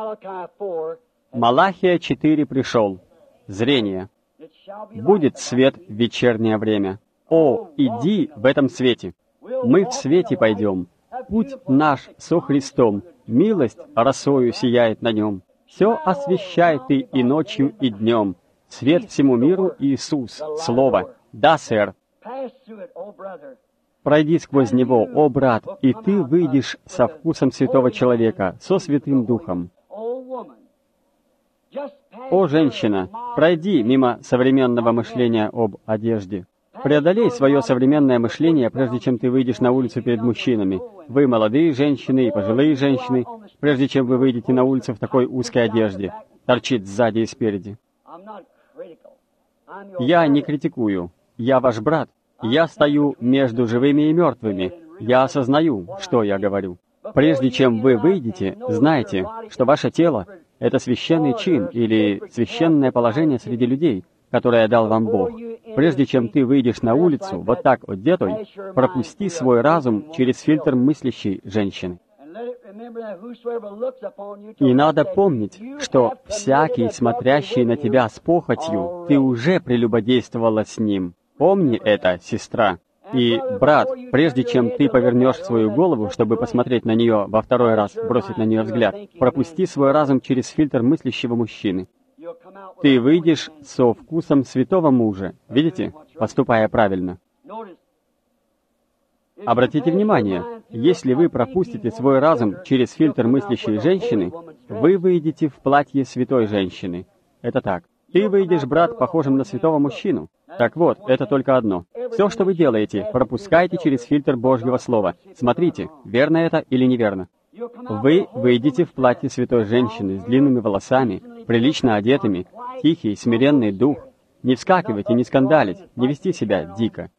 Малахия 4 пришел. Зрение. Будет свет в вечернее время. О, иди в этом свете. Мы в свете пойдем. Путь наш со Христом. Милость росою сияет на нем. Все освещай ты и ночью, и днем. Свет всему миру Иисус, Слово. Да, сэр. Пройди сквозь него, о брат, и ты выйдешь со вкусом святого человека, со Святым Духом. О, женщина, пройди мимо современного мышления об одежде. Преодолей свое современное мышление, прежде чем ты выйдешь на улицу перед мужчинами. Вы, молодые женщины и пожилые женщины, прежде чем вы выйдете на улицу в такой узкой одежде, торчит сзади и спереди. Я не критикую. Я ваш брат. Я стою между живыми и мертвыми. Я осознаю, что я говорю. Прежде чем вы выйдете, знайте, что ваше тело — это священный чин или священное положение среди людей, которое дал вам Бог. Прежде чем ты выйдешь на улицу, вот так одетой, пропусти свой разум через фильтр мыслящей женщины. И надо помнить, что всякий, смотрящий на тебя с похотью, ты уже прелюбодействовала с ним. Помни это, сестра. И, брат, прежде чем ты повернешь свою голову, чтобы посмотреть на нее во второй раз, бросить на нее взгляд, пропусти свой разум через фильтр мыслящего мужчины. Ты выйдешь со вкусом святого мужа, видите, поступая правильно. Обратите внимание, если вы пропустите свой разум через фильтр мыслящей женщины, вы выйдете в платье святой женщины. Это так. Ты выйдешь, брат, похожим на святого мужчину. Так вот, это только одно. Все, что вы делаете, пропускайте через фильтр Божьего Слова. Смотрите, верно это или неверно. Вы выйдете в платье святой женщины с длинными волосами, прилично одетыми, тихий, смиренный дух. Не вскакивать и не скандалить, не вести себя дико.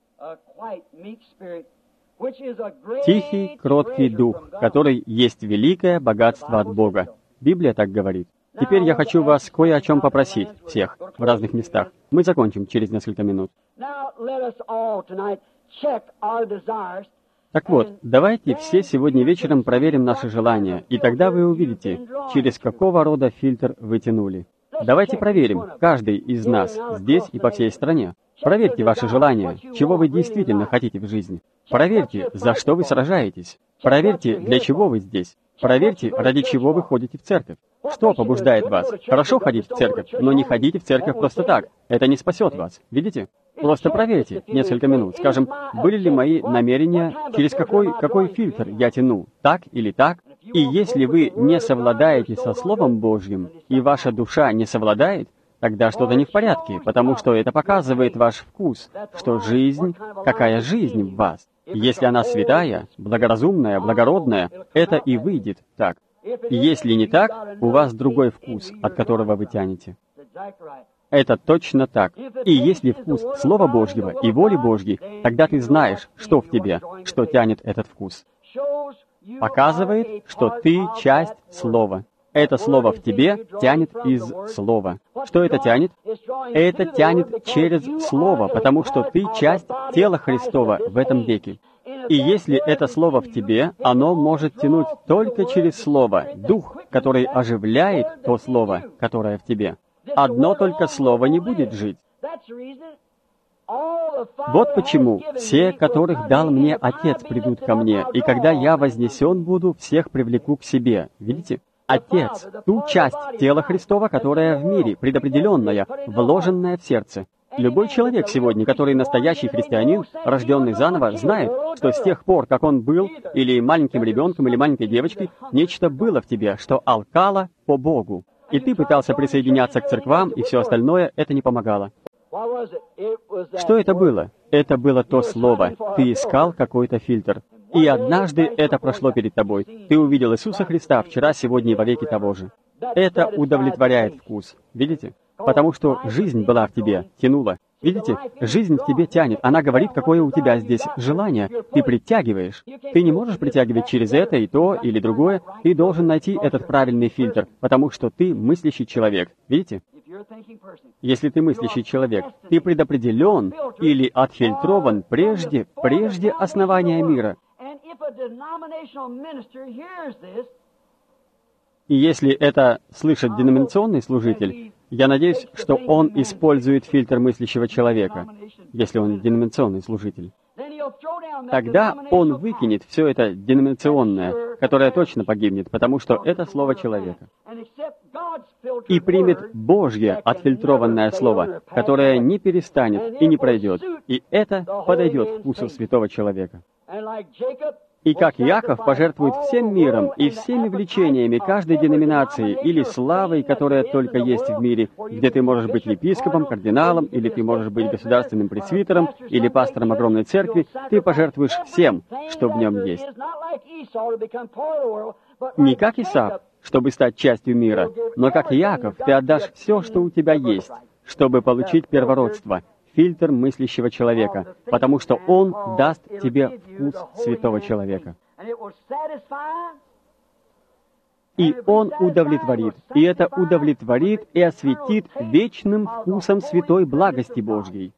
Тихий, кроткий дух, который есть великое богатство от Бога. Библия так говорит. Теперь я хочу вас кое о чем попросить, всех, в разных местах. Мы закончим через несколько минут. Так вот, давайте все сегодня вечером проверим наши желания, и тогда вы увидите, через какого рода фильтр вы тянули. Давайте проверим, каждый из нас, здесь и по всей стране. Проверьте ваши желания, чего вы действительно хотите в жизни. Проверьте, за что вы сражаетесь. Проверьте, для чего вы здесь. Проверьте, ради чего вы ходите в церковь. Что побуждает вас? Хорошо ходить в церковь, но не ходите в церковь просто так. Это не спасет вас. Видите? Просто проверьте несколько минут. Скажем, были ли мои намерения, через какой фильтр я тяну, так или так? И если вы не совладаете со Словом Божьим, и ваша душа не совладает, тогда что-то не в порядке, потому что это показывает ваш вкус, что жизнь, какая жизнь в вас. Если она святая, благоразумная, благородная, это и выйдет так. И если не так, у вас другой вкус, от которого вы тянете. Это точно так. И если вкус Слова Божьего и воли Божьей, тогда ты знаешь, что в тебе, что тянет этот вкус. Показывает, что ты часть Слова. Это Слово в тебе тянет из Слова. Что это тянет? Это тянет через Слово, потому что ты часть тела Христова в этом веке. И если это Слово в тебе, оно может тянуть только через Слово, Дух, который оживляет то Слово, которое в тебе. Одно только Слово не будет жить. Вот почему все, которых дал мне Отец, придут ко мне, и когда я вознесен буду, всех привлеку к себе. Видите? Отец, ту часть тела Христова, которая в мире, предопределенная, вложенная в сердце. Любой человек сегодня, который настоящий христианин, рожденный заново, знает, что с тех пор, как он был или маленьким ребенком, или маленькой девочкой, нечто было в тебе, что алкало по Богу. И ты пытался присоединяться к церквам, и все остальное, это не помогало. Что это было? Это было то Слово. Ты искал какой-то фильтр. И однажды это прошло перед тобой. Ты увидел Иисуса Христа вчера, сегодня и во веки того же. Это удовлетворяет вкус. Видите? Потому что жизнь была в тебе, тянула. Видите? Жизнь в тебе тянет. Она говорит, какое у тебя здесь желание. Ты притягиваешь. Ты не можешь притягивать через это и то, или другое. Ты должен найти этот правильный фильтр, потому что ты мыслящий человек. Видите? Если ты мыслящий человек, ты предопределен или отфильтрован прежде основания мира. И если это слышит деноминационный служитель, я надеюсь, что он использует фильтр мыслящего человека, если он деноминационный служитель. Тогда он выкинет все это деноминационное, которое точно погибнет, потому что это слово человека. И примет Божье отфильтрованное слово, которое не перестанет и не пройдет. И это подойдет вкусу святого человека. И как Иаков пожертвует всем миром и всеми влечениями каждой деноминации или славой, которая только есть в мире, где ты можешь быть епископом, кардиналом, или ты можешь быть государственным пресвитером, или пастором огромной церкви, ты пожертвуешь всем, что в нем есть. Не как Исав, чтобы стать частью мира, но как Иаков, ты отдашь все, что у тебя есть, чтобы получить первородство, фильтр мыслящего человека, потому что он даст тебе вкус святого человека. И он удовлетворит, и это удовлетворит и осветит вечным вкусом святой благости Божьей.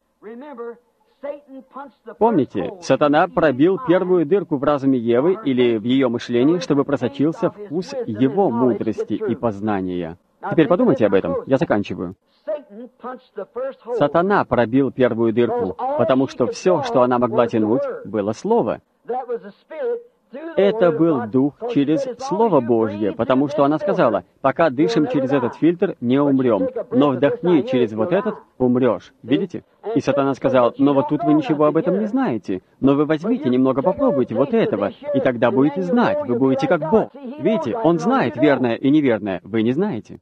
Помните, сатана пробил первую дырку в разуме Евы или в ее мышлении, чтобы просочился вкус его мудрости и познания. Теперь подумайте об этом. Я заканчиваю. Сатана пробил первую дырку, потому что все, что она могла тянуть, было Слово. Это был Дух через Слово Божье, потому что она сказала, пока дышим через этот фильтр, не умрем, но вдохни через вот этот, умрешь. Видите? И сатана сказал, но вот тут вы ничего об этом не знаете, но вы возьмите, немного попробуйте вот этого, и тогда будете знать, вы будете как Бог. Видите, он знает верное и неверное, вы не знаете.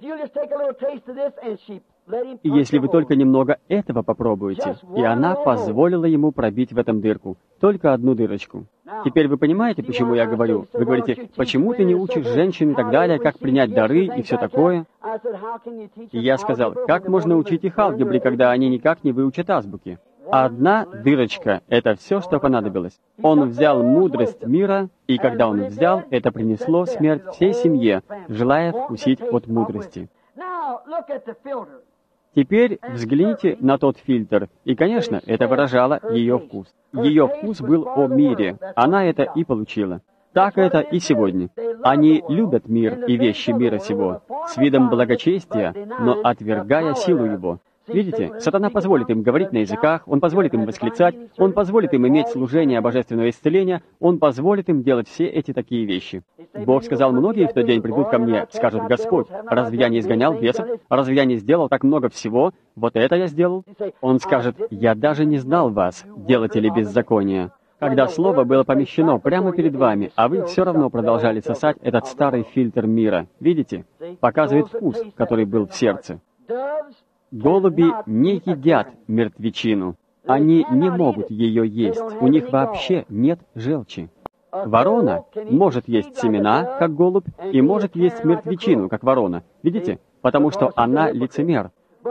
И если вы только немного этого попробуете, и она позволила ему пробить в этом дырку, только одну дырочку. Теперь вы понимаете, почему я говорю? Вы говорите, почему ты не учишь женщин и так далее, как принять дары и все такое? И я сказал, как можно учить их алгебре, когда они никак не выучат азбуки? Одна дырочка — это все, что понадобилось. Он взял мудрость мира, и когда он взял, это принесло смерть всей семье, желая вкусить от мудрости. Теперь взгляните на тот фильтр, и, конечно, это выражало ее вкус. Ее вкус был о мире, она это и получила. Так это и сегодня. Они любят мир и вещи мира сего, с видом благочестия, но отвергая силу его. Видите, сатана позволит им говорить на языках, он позволит им восклицать, он позволит им иметь служение божественного исцеления, он позволит им делать все эти такие вещи. Бог сказал, многие в тот день придут ко мне, скажут, Господь, разве я не изгонял бесов, разве я не сделал так много всего, вот это я сделал? Он скажет, я даже не знал вас, делатели беззакония. Когда Слово было помещено прямо перед вами, а вы все равно продолжали сосать этот старый фильтр мира. Видите? Показывает вкус, который был в сердце. Голуби не едят мертвечину. Они не могут ее есть. У них вообще нет желчи. Ворона может есть семена, как голубь, и может есть мертвечину, как ворона. Видите? Потому что она лицемер.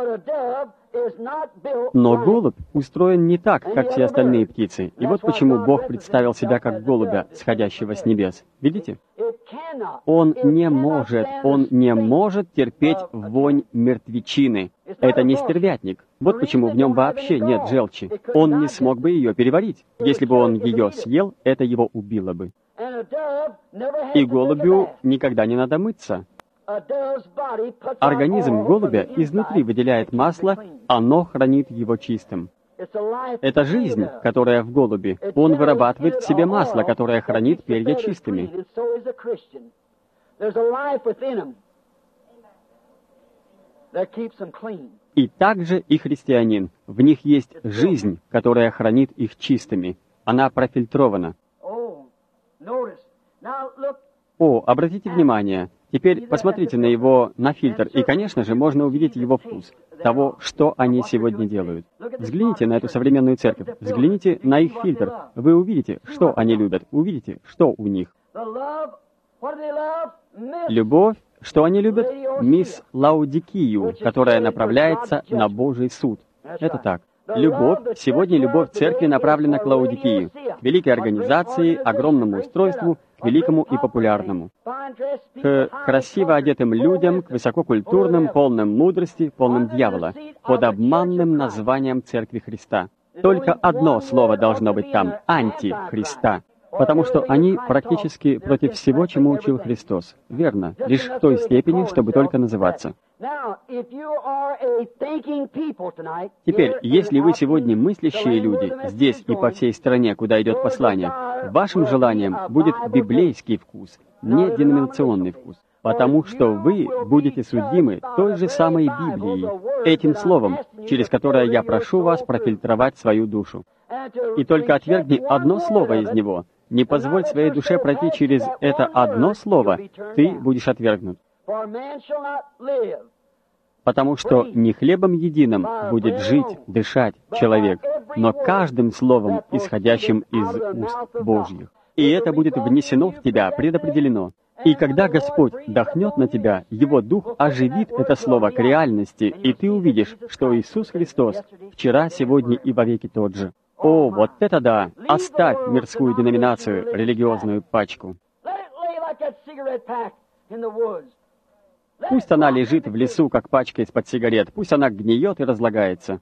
Но голубь устроен не так, как все остальные птицы. И вот почему Бог представил себя как голубя, сходящего с небес. Видите? Он не может терпеть вонь мертвечины. Это не стервятник. Вот почему в нем вообще нет желчи. Он не смог бы ее переварить. Если бы он ее съел, это его убило бы. И голубю никогда не надо мыться. Организм голубя изнутри выделяет масло, оно хранит его чистым. Это жизнь, которая в голубе. Он вырабатывает в себе масло, которое хранит перья чистыми. И также и христианин. В них есть жизнь, которая хранит их чистыми. Она профильтрована. О, обратите внимание. Теперь посмотрите на фильтр, и, конечно же, можно увидеть его вкус, того, что они сегодня делают. Взгляните на эту современную церковь, взгляните на их фильтр. Вы увидите, что они любят, увидите, что у них. Любовь, что они любят? Мисс Лаудикию, которая направляется на Божий суд. Это так. Любовь, сегодня любовь церкви направлена к Лаудикии, к великой организации, огромному устройству, к великому и популярному, к красиво одетым людям, к высококультурным, полным мудрости, полным дьявола, под обманным названием Церкви Христа. Только одно слово должно быть там — антихриста. Потому что они практически против всего, чему учил Христос. Верно, лишь в той степени, чтобы только называться. Теперь, если вы сегодня мыслящие люди, здесь и по всей стране, куда идет послание, вашим желанием будет библейский вкус, не деноминационный вкус. Потому что вы будете судимы той же самой Библией, этим словом, через которое я прошу вас профильтровать свою душу. И только отвергни одно слово из него. Не позволь своей душе пройти через это одно слово, ты будешь отвергнут. Потому что не хлебом единым будет жить, дышать человек, но каждым словом, исходящим из уст Божьих. И это будет внесено в тебя, предопределено. И когда Господь дохнет на тебя, Его Дух оживит это слово к реальности, и ты увидишь, что Иисус Христос вчера, сегодня и вовеки тот же. О, вот это да! Оставь мирскую деноминацию, религиозную пачку. Пусть она лежит в лесу, как пачка из-под сигарет, пусть она гниет и разлагается.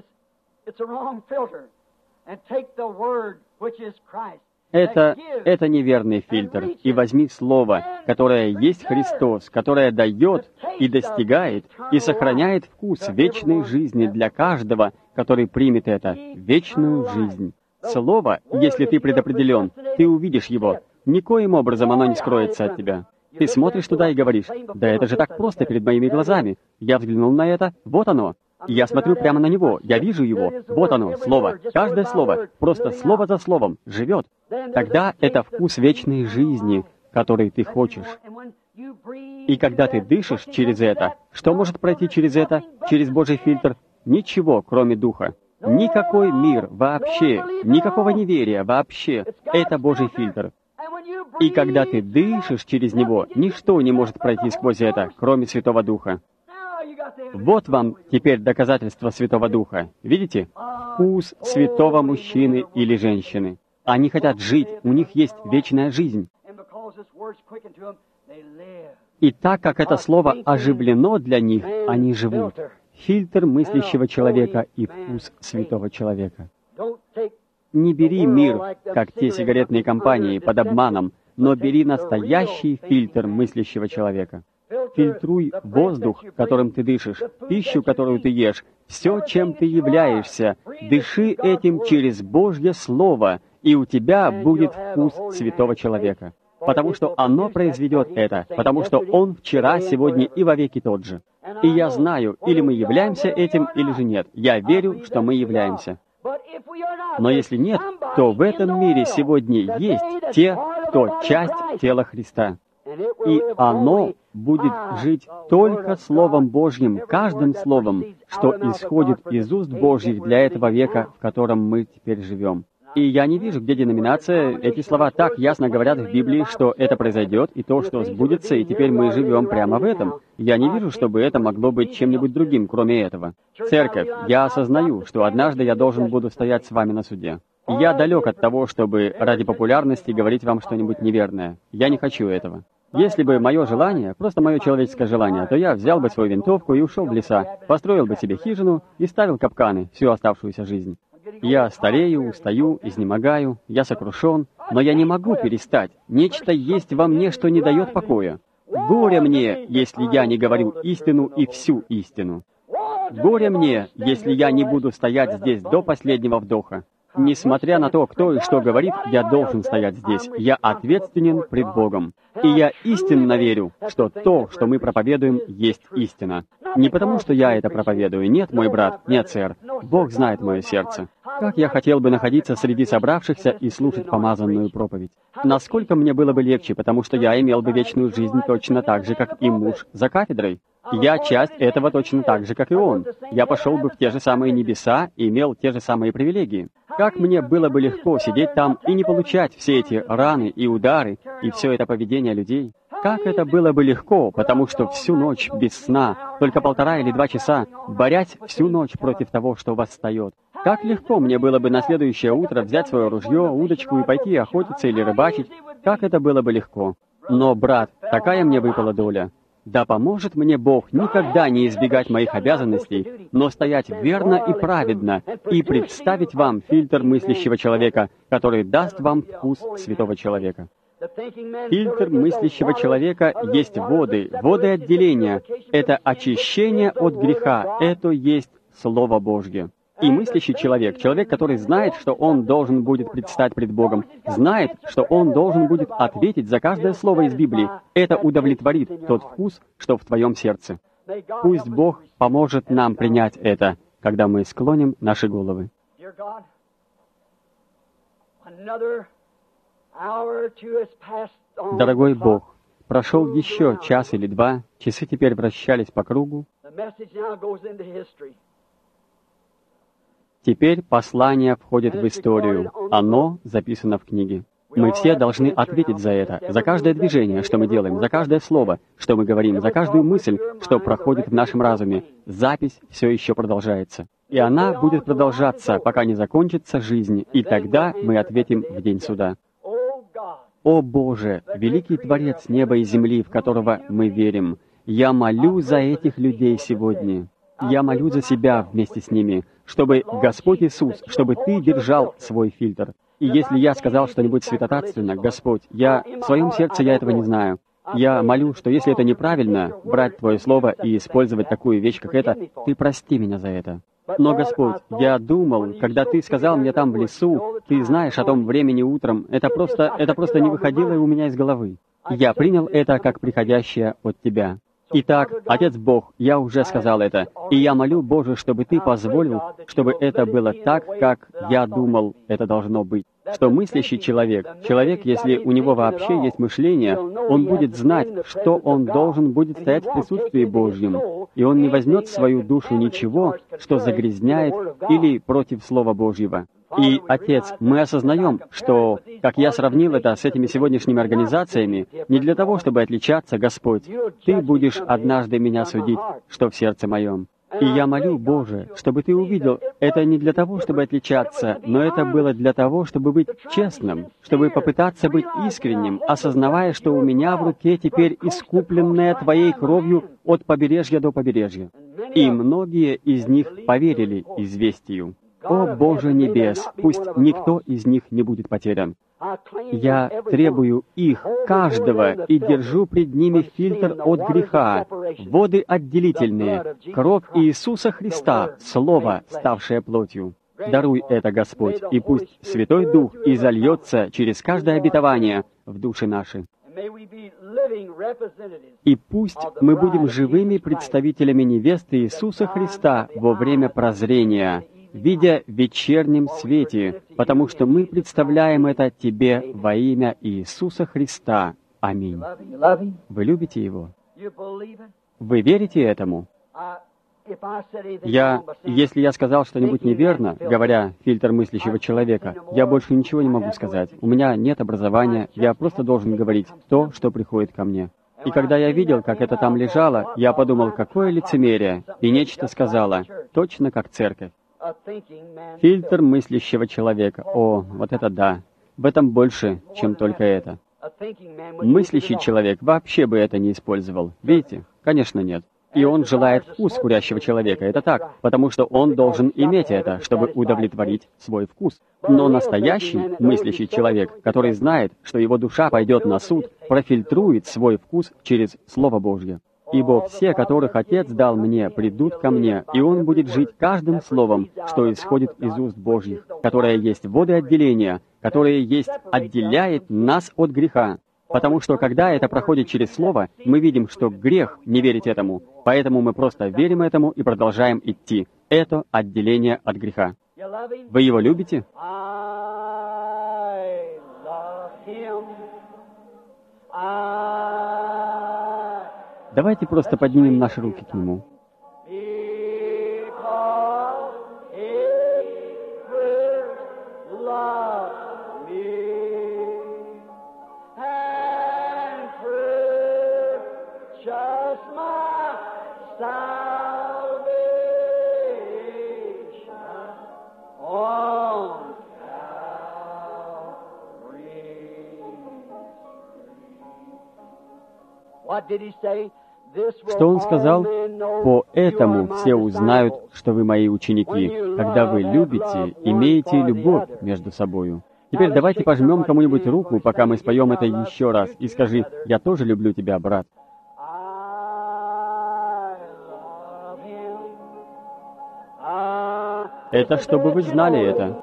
Это неверный фильтр. И возьми Слово, которое есть Христос, которое дает и достигает и сохраняет вкус вечной жизни для каждого, который примет это, вечную жизнь. Слово, если ты предопределен, ты увидишь его. Никоим образом оно не скроется от тебя. Ты смотришь туда и говоришь, да это же так просто перед моими глазами. Я взглянул на это, вот оно. Я смотрю прямо на него, я вижу его, вот оно, слово. Каждое слово, просто слово за словом, живет. Тогда это вкус вечной жизни, который ты хочешь. И когда ты дышишь через это, что может пройти через это, через Божий фильтр? Ничего, кроме Духа. Никакой мир вообще, никакого неверия вообще. Это Божий фильтр. И когда ты дышишь через него, ничто не может пройти сквозь это, кроме Святого Духа. Вот вам теперь доказательство Святого Духа. Видите? Вкус святого мужчины или женщины. Они хотят жить, у них есть вечная жизнь. И так как это слово оживлено для них, они живут. фильтр мыслящего человека и вкус святого человека. Не бери мир, как те сигаретные компании, под обманом, но бери настоящий фильтр мыслящего человека. Фильтруй воздух, которым ты дышишь, пищу, которую ты ешь, все, чем ты являешься. Дыши этим через Божье Слово, и у тебя будет вкус святого человека. Потому что оно произведет это, потому что Он вчера, сегодня и вовеки тот же. И я знаю, или мы являемся этим, или же нет. Я верю, что мы являемся. Но если нет, то в этом мире сегодня есть те, кто часть тела Христа. И оно будет жить только Словом Божьим, каждым словом, что исходит из уст Божьих для этого века, в котором мы теперь живем. И я не вижу, где деноминация. Эти слова так ясно говорят в Библии, что это произойдет, и то, что сбудется, и теперь мы живем прямо в этом. Я не вижу, чтобы это могло быть чем-нибудь другим, кроме этого. Церковь, я осознаю, что однажды я должен буду стоять с вами на суде. Я далек от того, чтобы ради популярности говорить вам что-нибудь неверное. Я не хочу этого. Если бы мое желание, просто мое человеческое желание, то я взял бы свою винтовку и ушел в леса, построил бы себе хижину и ставил капканы всю оставшуюся жизнь. Я старею, устаю, изнемогаю, я сокрушен, но я не могу перестать. Нечто есть во мне, что не дает покоя. Горе мне, если я не говорю истину и всю истину. Горе мне, если я не буду стоять здесь до последнего вдоха. Несмотря на то, кто и что говорит, я должен стоять здесь. Я ответственен пред Богом. И я истинно верю, что то, что мы проповедуем, есть истина. Не потому, что я это проповедую. Нет, мой брат, нет, сэр. Бог знает мое сердце. Как я хотел бы находиться среди собравшихся и слушать помазанную проповедь. Насколько мне было бы легче, потому что я имел бы вечную жизнь точно так же, как и муж за кафедрой. Я часть этого точно так же, как и он. Я пошел бы в те же самые небеса и имел те же самые привилегии. Как мне было бы легко сидеть там и не получать все эти раны и удары, и все это поведение людей. Как это было бы легко, потому что всю ночь без сна, только 1,5 или 2 часа, борясь всю ночь против того, что восстает. Как легко мне было бы на следующее утро взять свое ружье, удочку и пойти охотиться или рыбачить. Как это было бы легко. Но, брат, такая мне выпала доля. Да поможет мне Бог никогда не избегать моих обязанностей, но стоять верно и праведно, и представить вам фильтр мыслящего человека, который даст вам вкус святого человека. Фильтр мыслящего человека есть воды отделения. Это очищение от греха, это есть Слово Божье. И мыслящий человек, человек, который знает, что он должен будет предстать пред Богом, знает, что он должен будет ответить за каждое слово из Библии, это удовлетворит тот вкус, что в твоем сердце. Пусть Бог поможет нам принять это, когда мы склоним наши головы. Дорогой Бог, прошел еще час или два, часы теперь вращались по кругу. Теперь послание входит в историю. Оно записано в книге. Мы все должны ответить за это, за каждое движение, что мы делаем, за каждое слово, что мы говорим, за каждую мысль, что проходит в нашем разуме. Запись все еще продолжается. И она будет продолжаться, пока не закончится жизнь, и тогда мы ответим в день суда. О Боже, великий Творец неба и земли, в которого мы верим, я молю за этих людей сегодня. Я молю за себя вместе с ними, чтобы Господь Иисус, чтобы Ты держал свой фильтр. И если я сказал что-нибудь святотатственно, Господь, в своем сердце я этого не знаю. Я молю, что если это неправильно, брать Твое Слово и использовать такую вещь, как это, Ты прости меня за это. Но, Господь, я думал, когда Ты сказал мне там в лесу, Ты знаешь о том времени утром, это просто не выходило у меня из головы. Я принял это как приходящее от Тебя. Итак, Отец Бог, я уже сказал это, и я молю, Боже, чтобы Ты позволил, чтобы это было так, как я думал, это должно быть. Что мыслящий человек, если у него вообще есть мышление, он будет знать, что он должен будет стоять в присутствии Божьем, и он не возьмет в свою душу ничего, что загрязняет или против Слова Божьего. И, Отец, мы осознаем, что, как я сравнил это с этими сегодняшними организациями, не для того, чтобы отличаться, Господь, Ты будешь однажды меня судить, что в сердце моем. И я молю, Боже, чтобы Ты увидел, это не для того, чтобы отличаться, но это было для того, чтобы быть честным, чтобы попытаться быть искренним, осознавая, что у меня в руке теперь искупленная Твоей кровью от побережья до побережья. И многие из них поверили известию. О Боже небес, пусть никто из них не будет потерян. Я требую их, каждого, и держу пред ними фильтр от греха, воды отделительные, кровь Иисуса Христа, Слово, ставшее плотью. Даруй это, Господь, и пусть Святой Дух изольется через каждое обетование в души наши. И пусть мы будем живыми представителями невесты Иисуса Христа во время прозрения, видя в вечернем свете, потому что мы представляем это Тебе во имя Иисуса Христа. Аминь. Вы любите Его? Вы верите этому? Если я сказал что-нибудь неверно, говоря «фильтр мыслящего человека», я больше ничего не могу сказать. У меня нет образования, я просто должен говорить то, что приходит ко мне. И когда я видел, как это там лежало, я подумал, какое лицемерие, и нечто сказала, точно как церковь. Фильтр мыслящего человека. О, вот это да. В этом больше, чем только это. Мыслящий человек вообще бы это не использовал. Видите? Конечно, нет. И он желает вкус курящего человека. Это так, потому что он должен иметь это, чтобы удовлетворить свой вкус. Но настоящий мыслящий человек, который знает, что его душа пойдет на суд, профильтрует свой вкус через Слово Божье. «Ибо все, которых Отец дал мне, придут ко мне, и Он будет жить каждым словом, что исходит из уст Божьих, которое есть воды отделения, которое есть отделяет нас от греха». Потому что, когда это проходит через Слово, мы видим, что грех не верить этому, поэтому мы просто верим этому и продолжаем идти. Это отделение от греха. Вы Его любите? Давайте просто поднимем наши руки к Нему. Что он сказал? «По этому все узнают, что вы мои ученики, когда вы любите, имеете любовь между собою». Теперь давайте пожмем кому-нибудь руку, пока мы споем это еще раз, и скажи: «Я тоже люблю тебя, брат». Это чтобы вы знали это.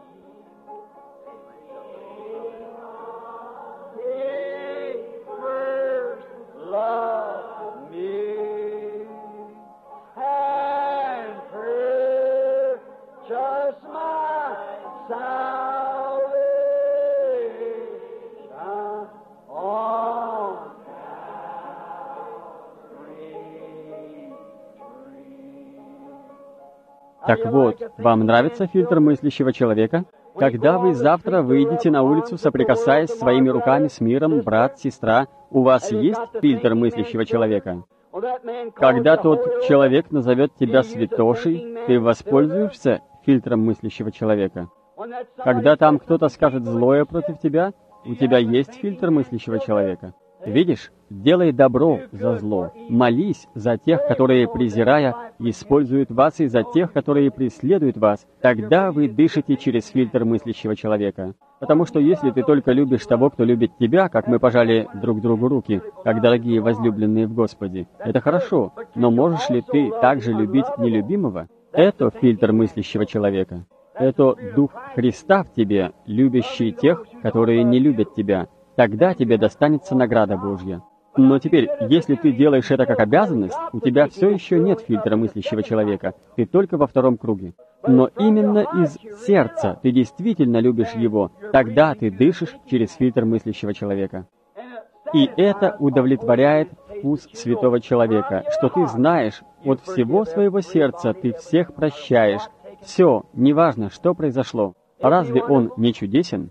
Так вот, вам нравится фильтр мыслящего человека? Когда вы завтра выйдете на улицу, соприкасаясь своими руками с миром, брат, сестра, у вас есть фильтр мыслящего человека? Когда тот человек назовет тебя святошей, ты воспользуешься фильтром мыслящего человека? Когда там кто-то скажет злое против тебя, у тебя есть фильтр мыслящего человека? Видишь, делай добро за зло, молись за тех, которые, презирая, используют вас, и за тех, которые преследуют вас. Тогда вы дышите через фильтр мыслящего человека. Потому что если ты только любишь того, кто любит тебя, как мы пожали друг другу руки, как дорогие возлюбленные в Господе, это хорошо, но можешь ли ты также любить нелюбимого? Это фильтр мыслящего человека. Это Дух Христа в тебе, любящий тех, которые не любят тебя. Тогда тебе достанется награда Божья. Но теперь, если ты делаешь это как обязанность, у тебя все еще нет фильтра мыслящего человека, ты только во втором круге. Но именно из сердца ты действительно любишь его, тогда ты дышишь через фильтр мыслящего человека. И это удовлетворяет вкус святого человека, что ты знаешь, от всего своего сердца ты всех прощаешь. Все, неважно, что произошло. Разве он не чудесен?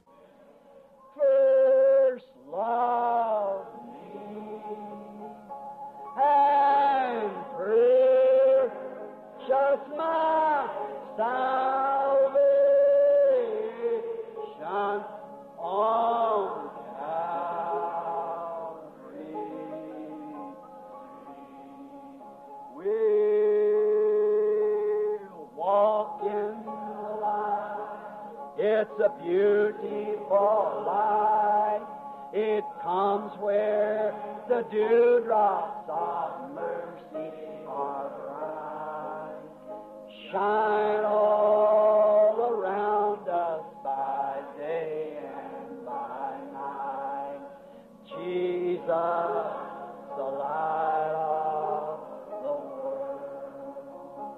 It's a beautiful light. It comes where the dewdrops of mercy are bright. Shine all around us by day and by night. Jesus, the light of the world.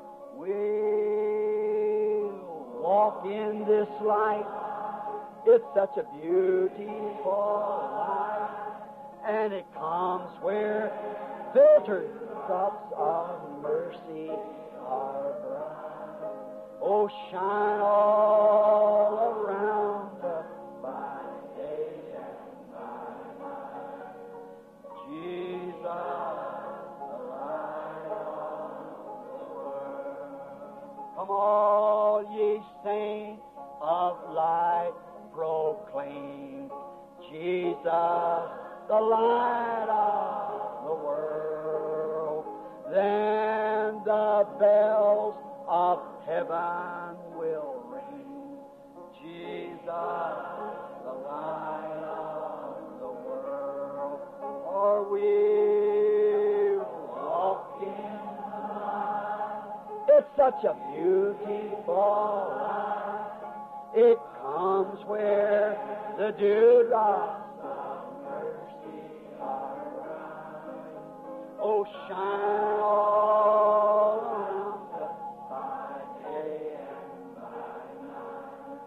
We'll walk in this light. It's such a beautiful light, and it comes where filtered drops of mercy are bright. Oh, shine all around us by day and by night. Jesus, the light of the world. Come all ye saints of light, proclaim Jesus, the light of the world. Then the bells of heaven will ring. Jesus, the light of the world. For we walk in the light. It's such a beautiful light. It comes where the dewdrops of mercy are bright. Oh, shine all around us by day and by night.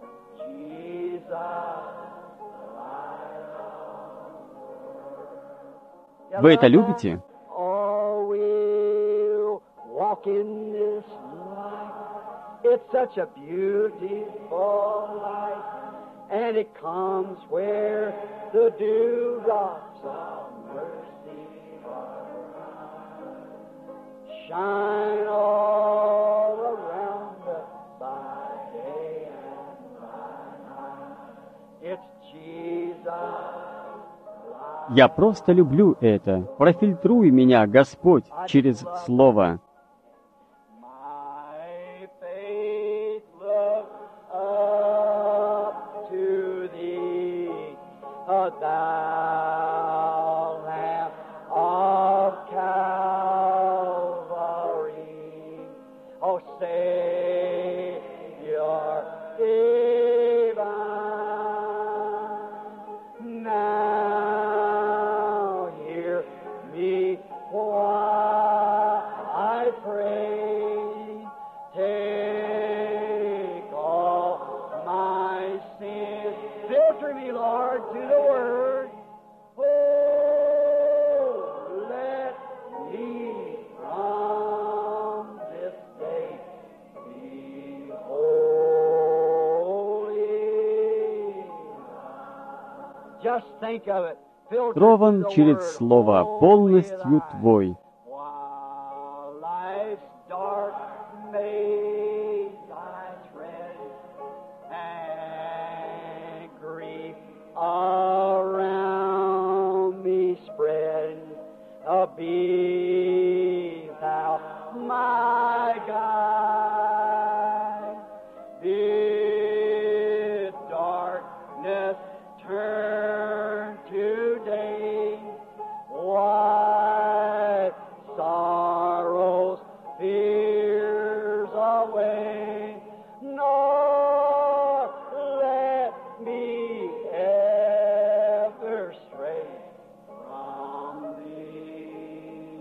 Jesus, the light of the world. Вы это любите? Oh, we'll walk in this light. It's such a beautiful light, and it comes where the dewdrops of mercy are bright. Shine all around us by day and by night. It's Jesus. Я просто люблю это. Профильтруй меня, Господь, через Слово. Thou Lamb of Calvary, O Savior divine, now hear me while I pray. Take all my sins, filter me, Lord, to the Word. Oh, let me from this day be holy. Just think of it. Filter Трован the через Word. Слово, полностью Твой. While life's dark maze I tread, and grief around me spread, be thou my guide. Bid darkness turn to day, wipe sorrows, fears away, nor let me ever stray from thee.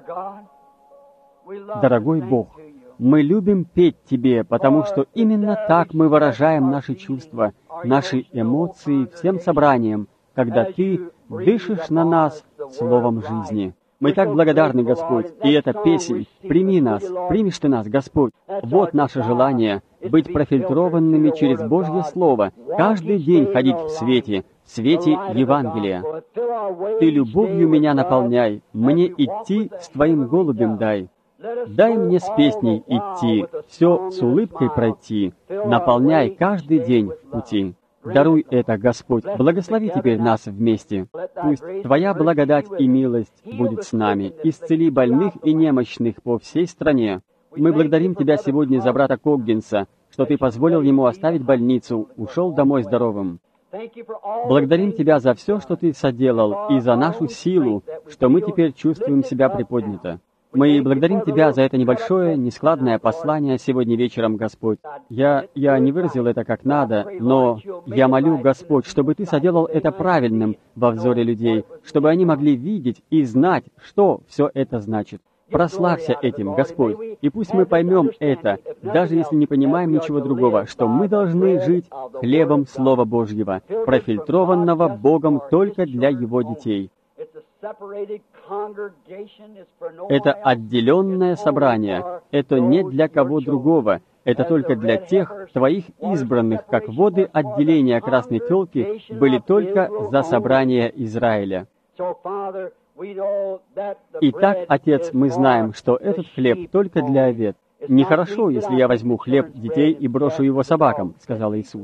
Дорогой Бог, мы любим петь Тебе, потому что именно так мы выражаем наши чувства, наши эмоции всем собранием, когда Ты дышишь на нас словом жизни. Мы так благодарны, Господь, и эта песнь «Прими нас, примешь Ты нас, Господь». Вот наше желание — быть профильтрованными через Божье Слово, каждый день ходить в свете Евангелия. Ты любовью меня наполняй, мне идти с Твоим голубем дай. Дай мне с песней идти, все с улыбкой пройти, наполняй каждый день в пути. Даруй это, Господь, благослови теперь нас вместе. Пусть Твоя благодать и милость будет с нами. Исцели больных и немощных по всей стране. Мы благодарим Тебя сегодня за брата Коггинса, что Ты позволил ему оставить больницу, ушел домой здоровым. Благодарим Тебя за все, что Ты соделал, и за нашу силу, что мы теперь чувствуем себя приподнято. Мы благодарим Тебя за это небольшое, нескладное послание сегодня вечером, Господь. Я не выразил это как надо, но я молю, Господь, чтобы Ты соделал это правильным во взоре людей, чтобы они могли видеть и знать, что все это значит. Прославься этим, Господь, и пусть мы поймем это, даже если не понимаем ничего другого, что мы должны жить хлебом Слова Божьего, профильтрованного Богом только для Его детей. Это отделенное собрание, это не для кого другого, это только для тех Твоих избранных, как воды отделения красной телки были только за собрание Израиля. Итак, Отец, мы знаем, что этот хлеб только для овец. «Нехорошо, если я возьму хлеб детей и брошу его собакам», — сказал Иисус.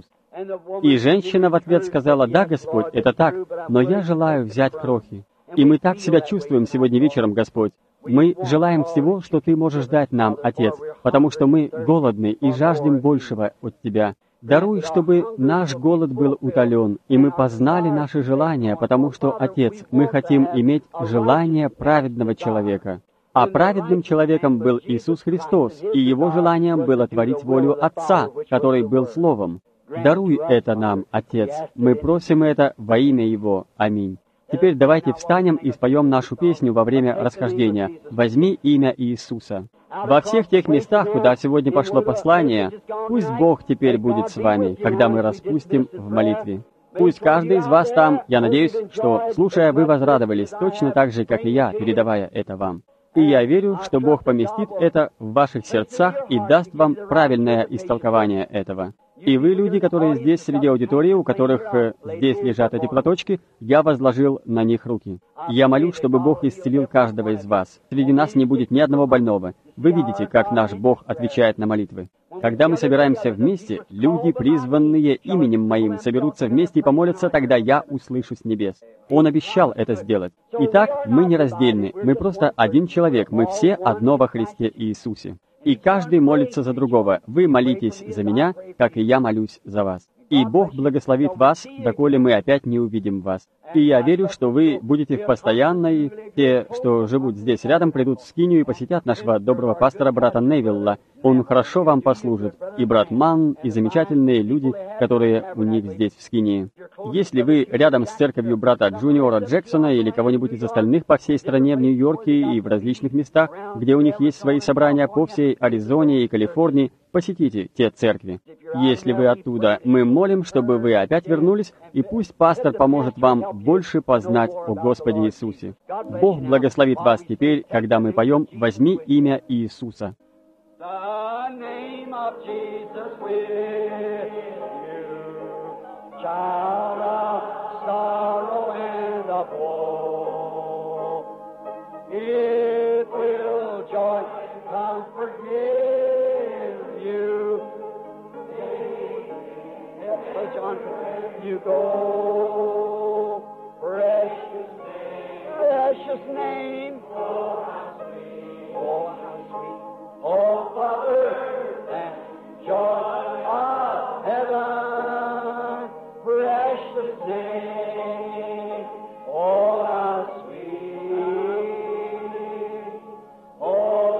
И женщина в ответ сказала: «Да, Господь, это так, но я желаю взять крохи». И мы так себя чувствуем сегодня вечером, Господь. Мы желаем всего, что Ты можешь дать нам, Отец, потому что мы голодны и жаждем большего от Тебя. Даруй, чтобы наш голод был утолен, и мы познали наши желания, потому что, Отец, мы хотим иметь желание праведного человека. А праведным человеком был Иисус Христос, и Его желанием было творить волю Отца, который был Словом. Даруй это нам, Отец. Мы просим это во имя Его. Аминь. Теперь давайте встанем и споем нашу песню во время расхождения «Возьми имя Иисуса». Во всех тех местах, куда сегодня пошло послание, пусть Бог теперь будет с вами, когда мы распустим в молитве. Пусть каждый из вас там, я надеюсь, что, слушая, вы возрадовались точно так же, как и я, передавая это вам. И я верю, что Бог поместит это в ваших сердцах и даст вам правильное истолкование этого. И вы, люди, которые здесь среди аудитории, у которых здесь лежат эти платочки, я возложил на них руки. Я молю, чтобы Бог исцелил каждого из вас. Среди нас не будет ни одного больного. Вы видите, как наш Бог отвечает на молитвы. Когда мы собираемся вместе, люди, призванные именем Моим, соберутся вместе и помолятся, тогда я услышу с небес. Он обещал это сделать. Итак, мы нераздельны, мы просто один человек, мы все одно во Христе Иисусе. И каждый молится за другого. Вы молитесь за меня, как и я молюсь за вас. И Бог благословит вас, доколе мы опять не увидим вас. И я верю, что вы будете в постоянной... Те, что живут здесь рядом, придут в скинию и посетят нашего доброго пастора брата Невилла. Он хорошо вам послужит. И брат Манн, и замечательные люди, которые у них здесь в скинии. Если вы рядом с церковью брата Джуниора Джексона или кого-нибудь из остальных по всей стране, в Нью-Йорке и в различных местах, где у них есть свои собрания по всей Аризоне и Калифорнии, посетите те церкви. Если вы оттуда, мы молим, чтобы вы опять вернулись, и пусть пастор поможет вам больше познать о Господе Иисусе. Бог благословит вас теперь, когда мы поем «Возьми имя Иисуса». The name of Jesus with you, child of sorrow and of woe. It will joy, comfort give you. Yes, John, you go, precious name. Oh, how sweet. Oh, how sweet. Oh, Father, and joy of heaven, precious name, oh, how sweet. Oh,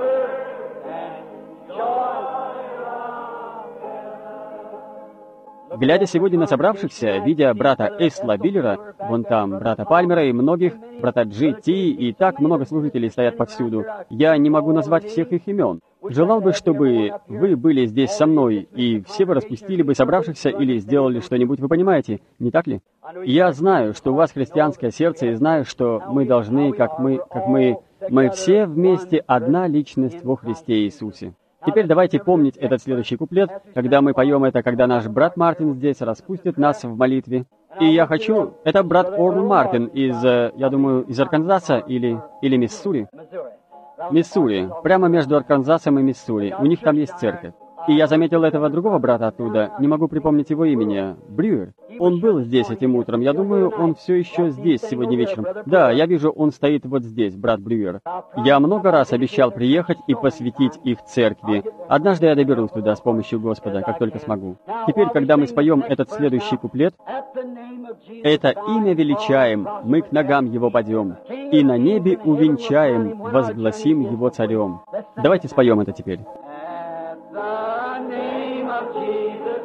Father, and joy of heaven. Глядя сегодня на собравшихся, видя брата Эсла Биллера, вон там, брата Пальмера и многих, брата Джи Ти, и так много служителей стоят повсюду, я не могу назвать всех их имен. Желал бы, чтобы вы были здесь со мной, и все вы распустили бы собравшихся или сделали что-нибудь, вы понимаете, не так ли? Я знаю, что у вас христианское сердце, и знаю, что мы должны, мы все вместе одна личность во Христе Иисусе. Теперь давайте помнить этот следующий куплет, когда мы поем это, когда наш брат Мартин здесь распустит нас в молитве. И я хочу... Это брат Орл Мартин из, я думаю, из Арканзаса или Миссури. Миссури. Прямо между Арканзасом и Миссури. У них там есть церковь. И я заметил этого другого брата оттуда, не могу припомнить его имени, Брюер. Он был здесь этим утром, я думаю, он все еще здесь сегодня вечером. Да, я вижу, он стоит вот здесь, брат Брюер. Я много раз обещал приехать и посвятить их церкви. Однажды я доберусь туда с помощью Господа, как только смогу. Теперь, когда мы споем этот следующий куплет, «Это имя величаем, мы к ногам его падем, и на небе увенчаем, возгласим его царем». Давайте споем это теперь. The name of Jesus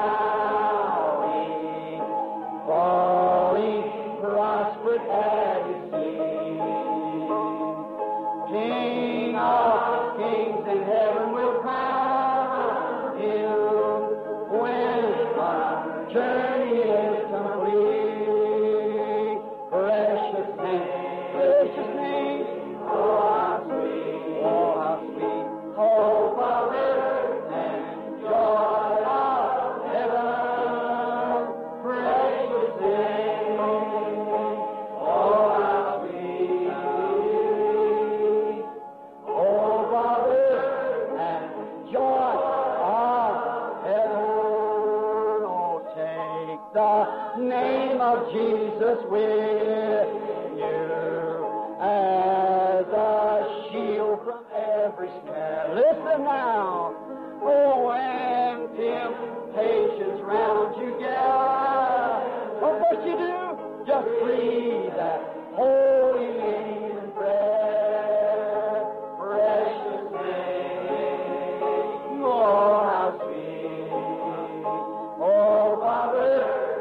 bowing, falling, prospered at his feet. King of kings in heaven will crown him when our journey is complete. Precious name, oh how sweet, oh how sweet, oh Father. Name of Jesus with you as a shield from every snare. Listen now, oh, when temptations round you gather, what you do? Just breathe that holy name in prayer. Precious name, oh, how sweet, oh, Father.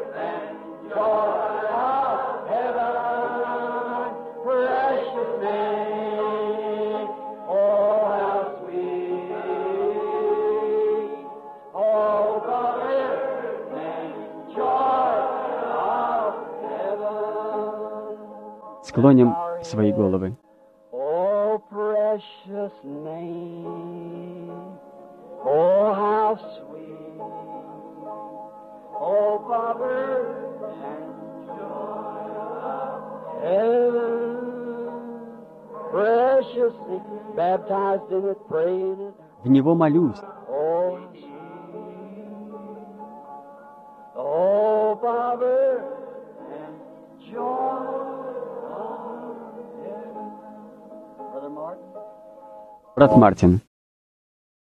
Склоним свои головы. Oh, precious name, oh, how sweet, oh, Father, and joy of heaven, precious name, baptized in it, praying it, В Него молюсь. oh, sweet, oh, Father, and joy. Брат Мартин.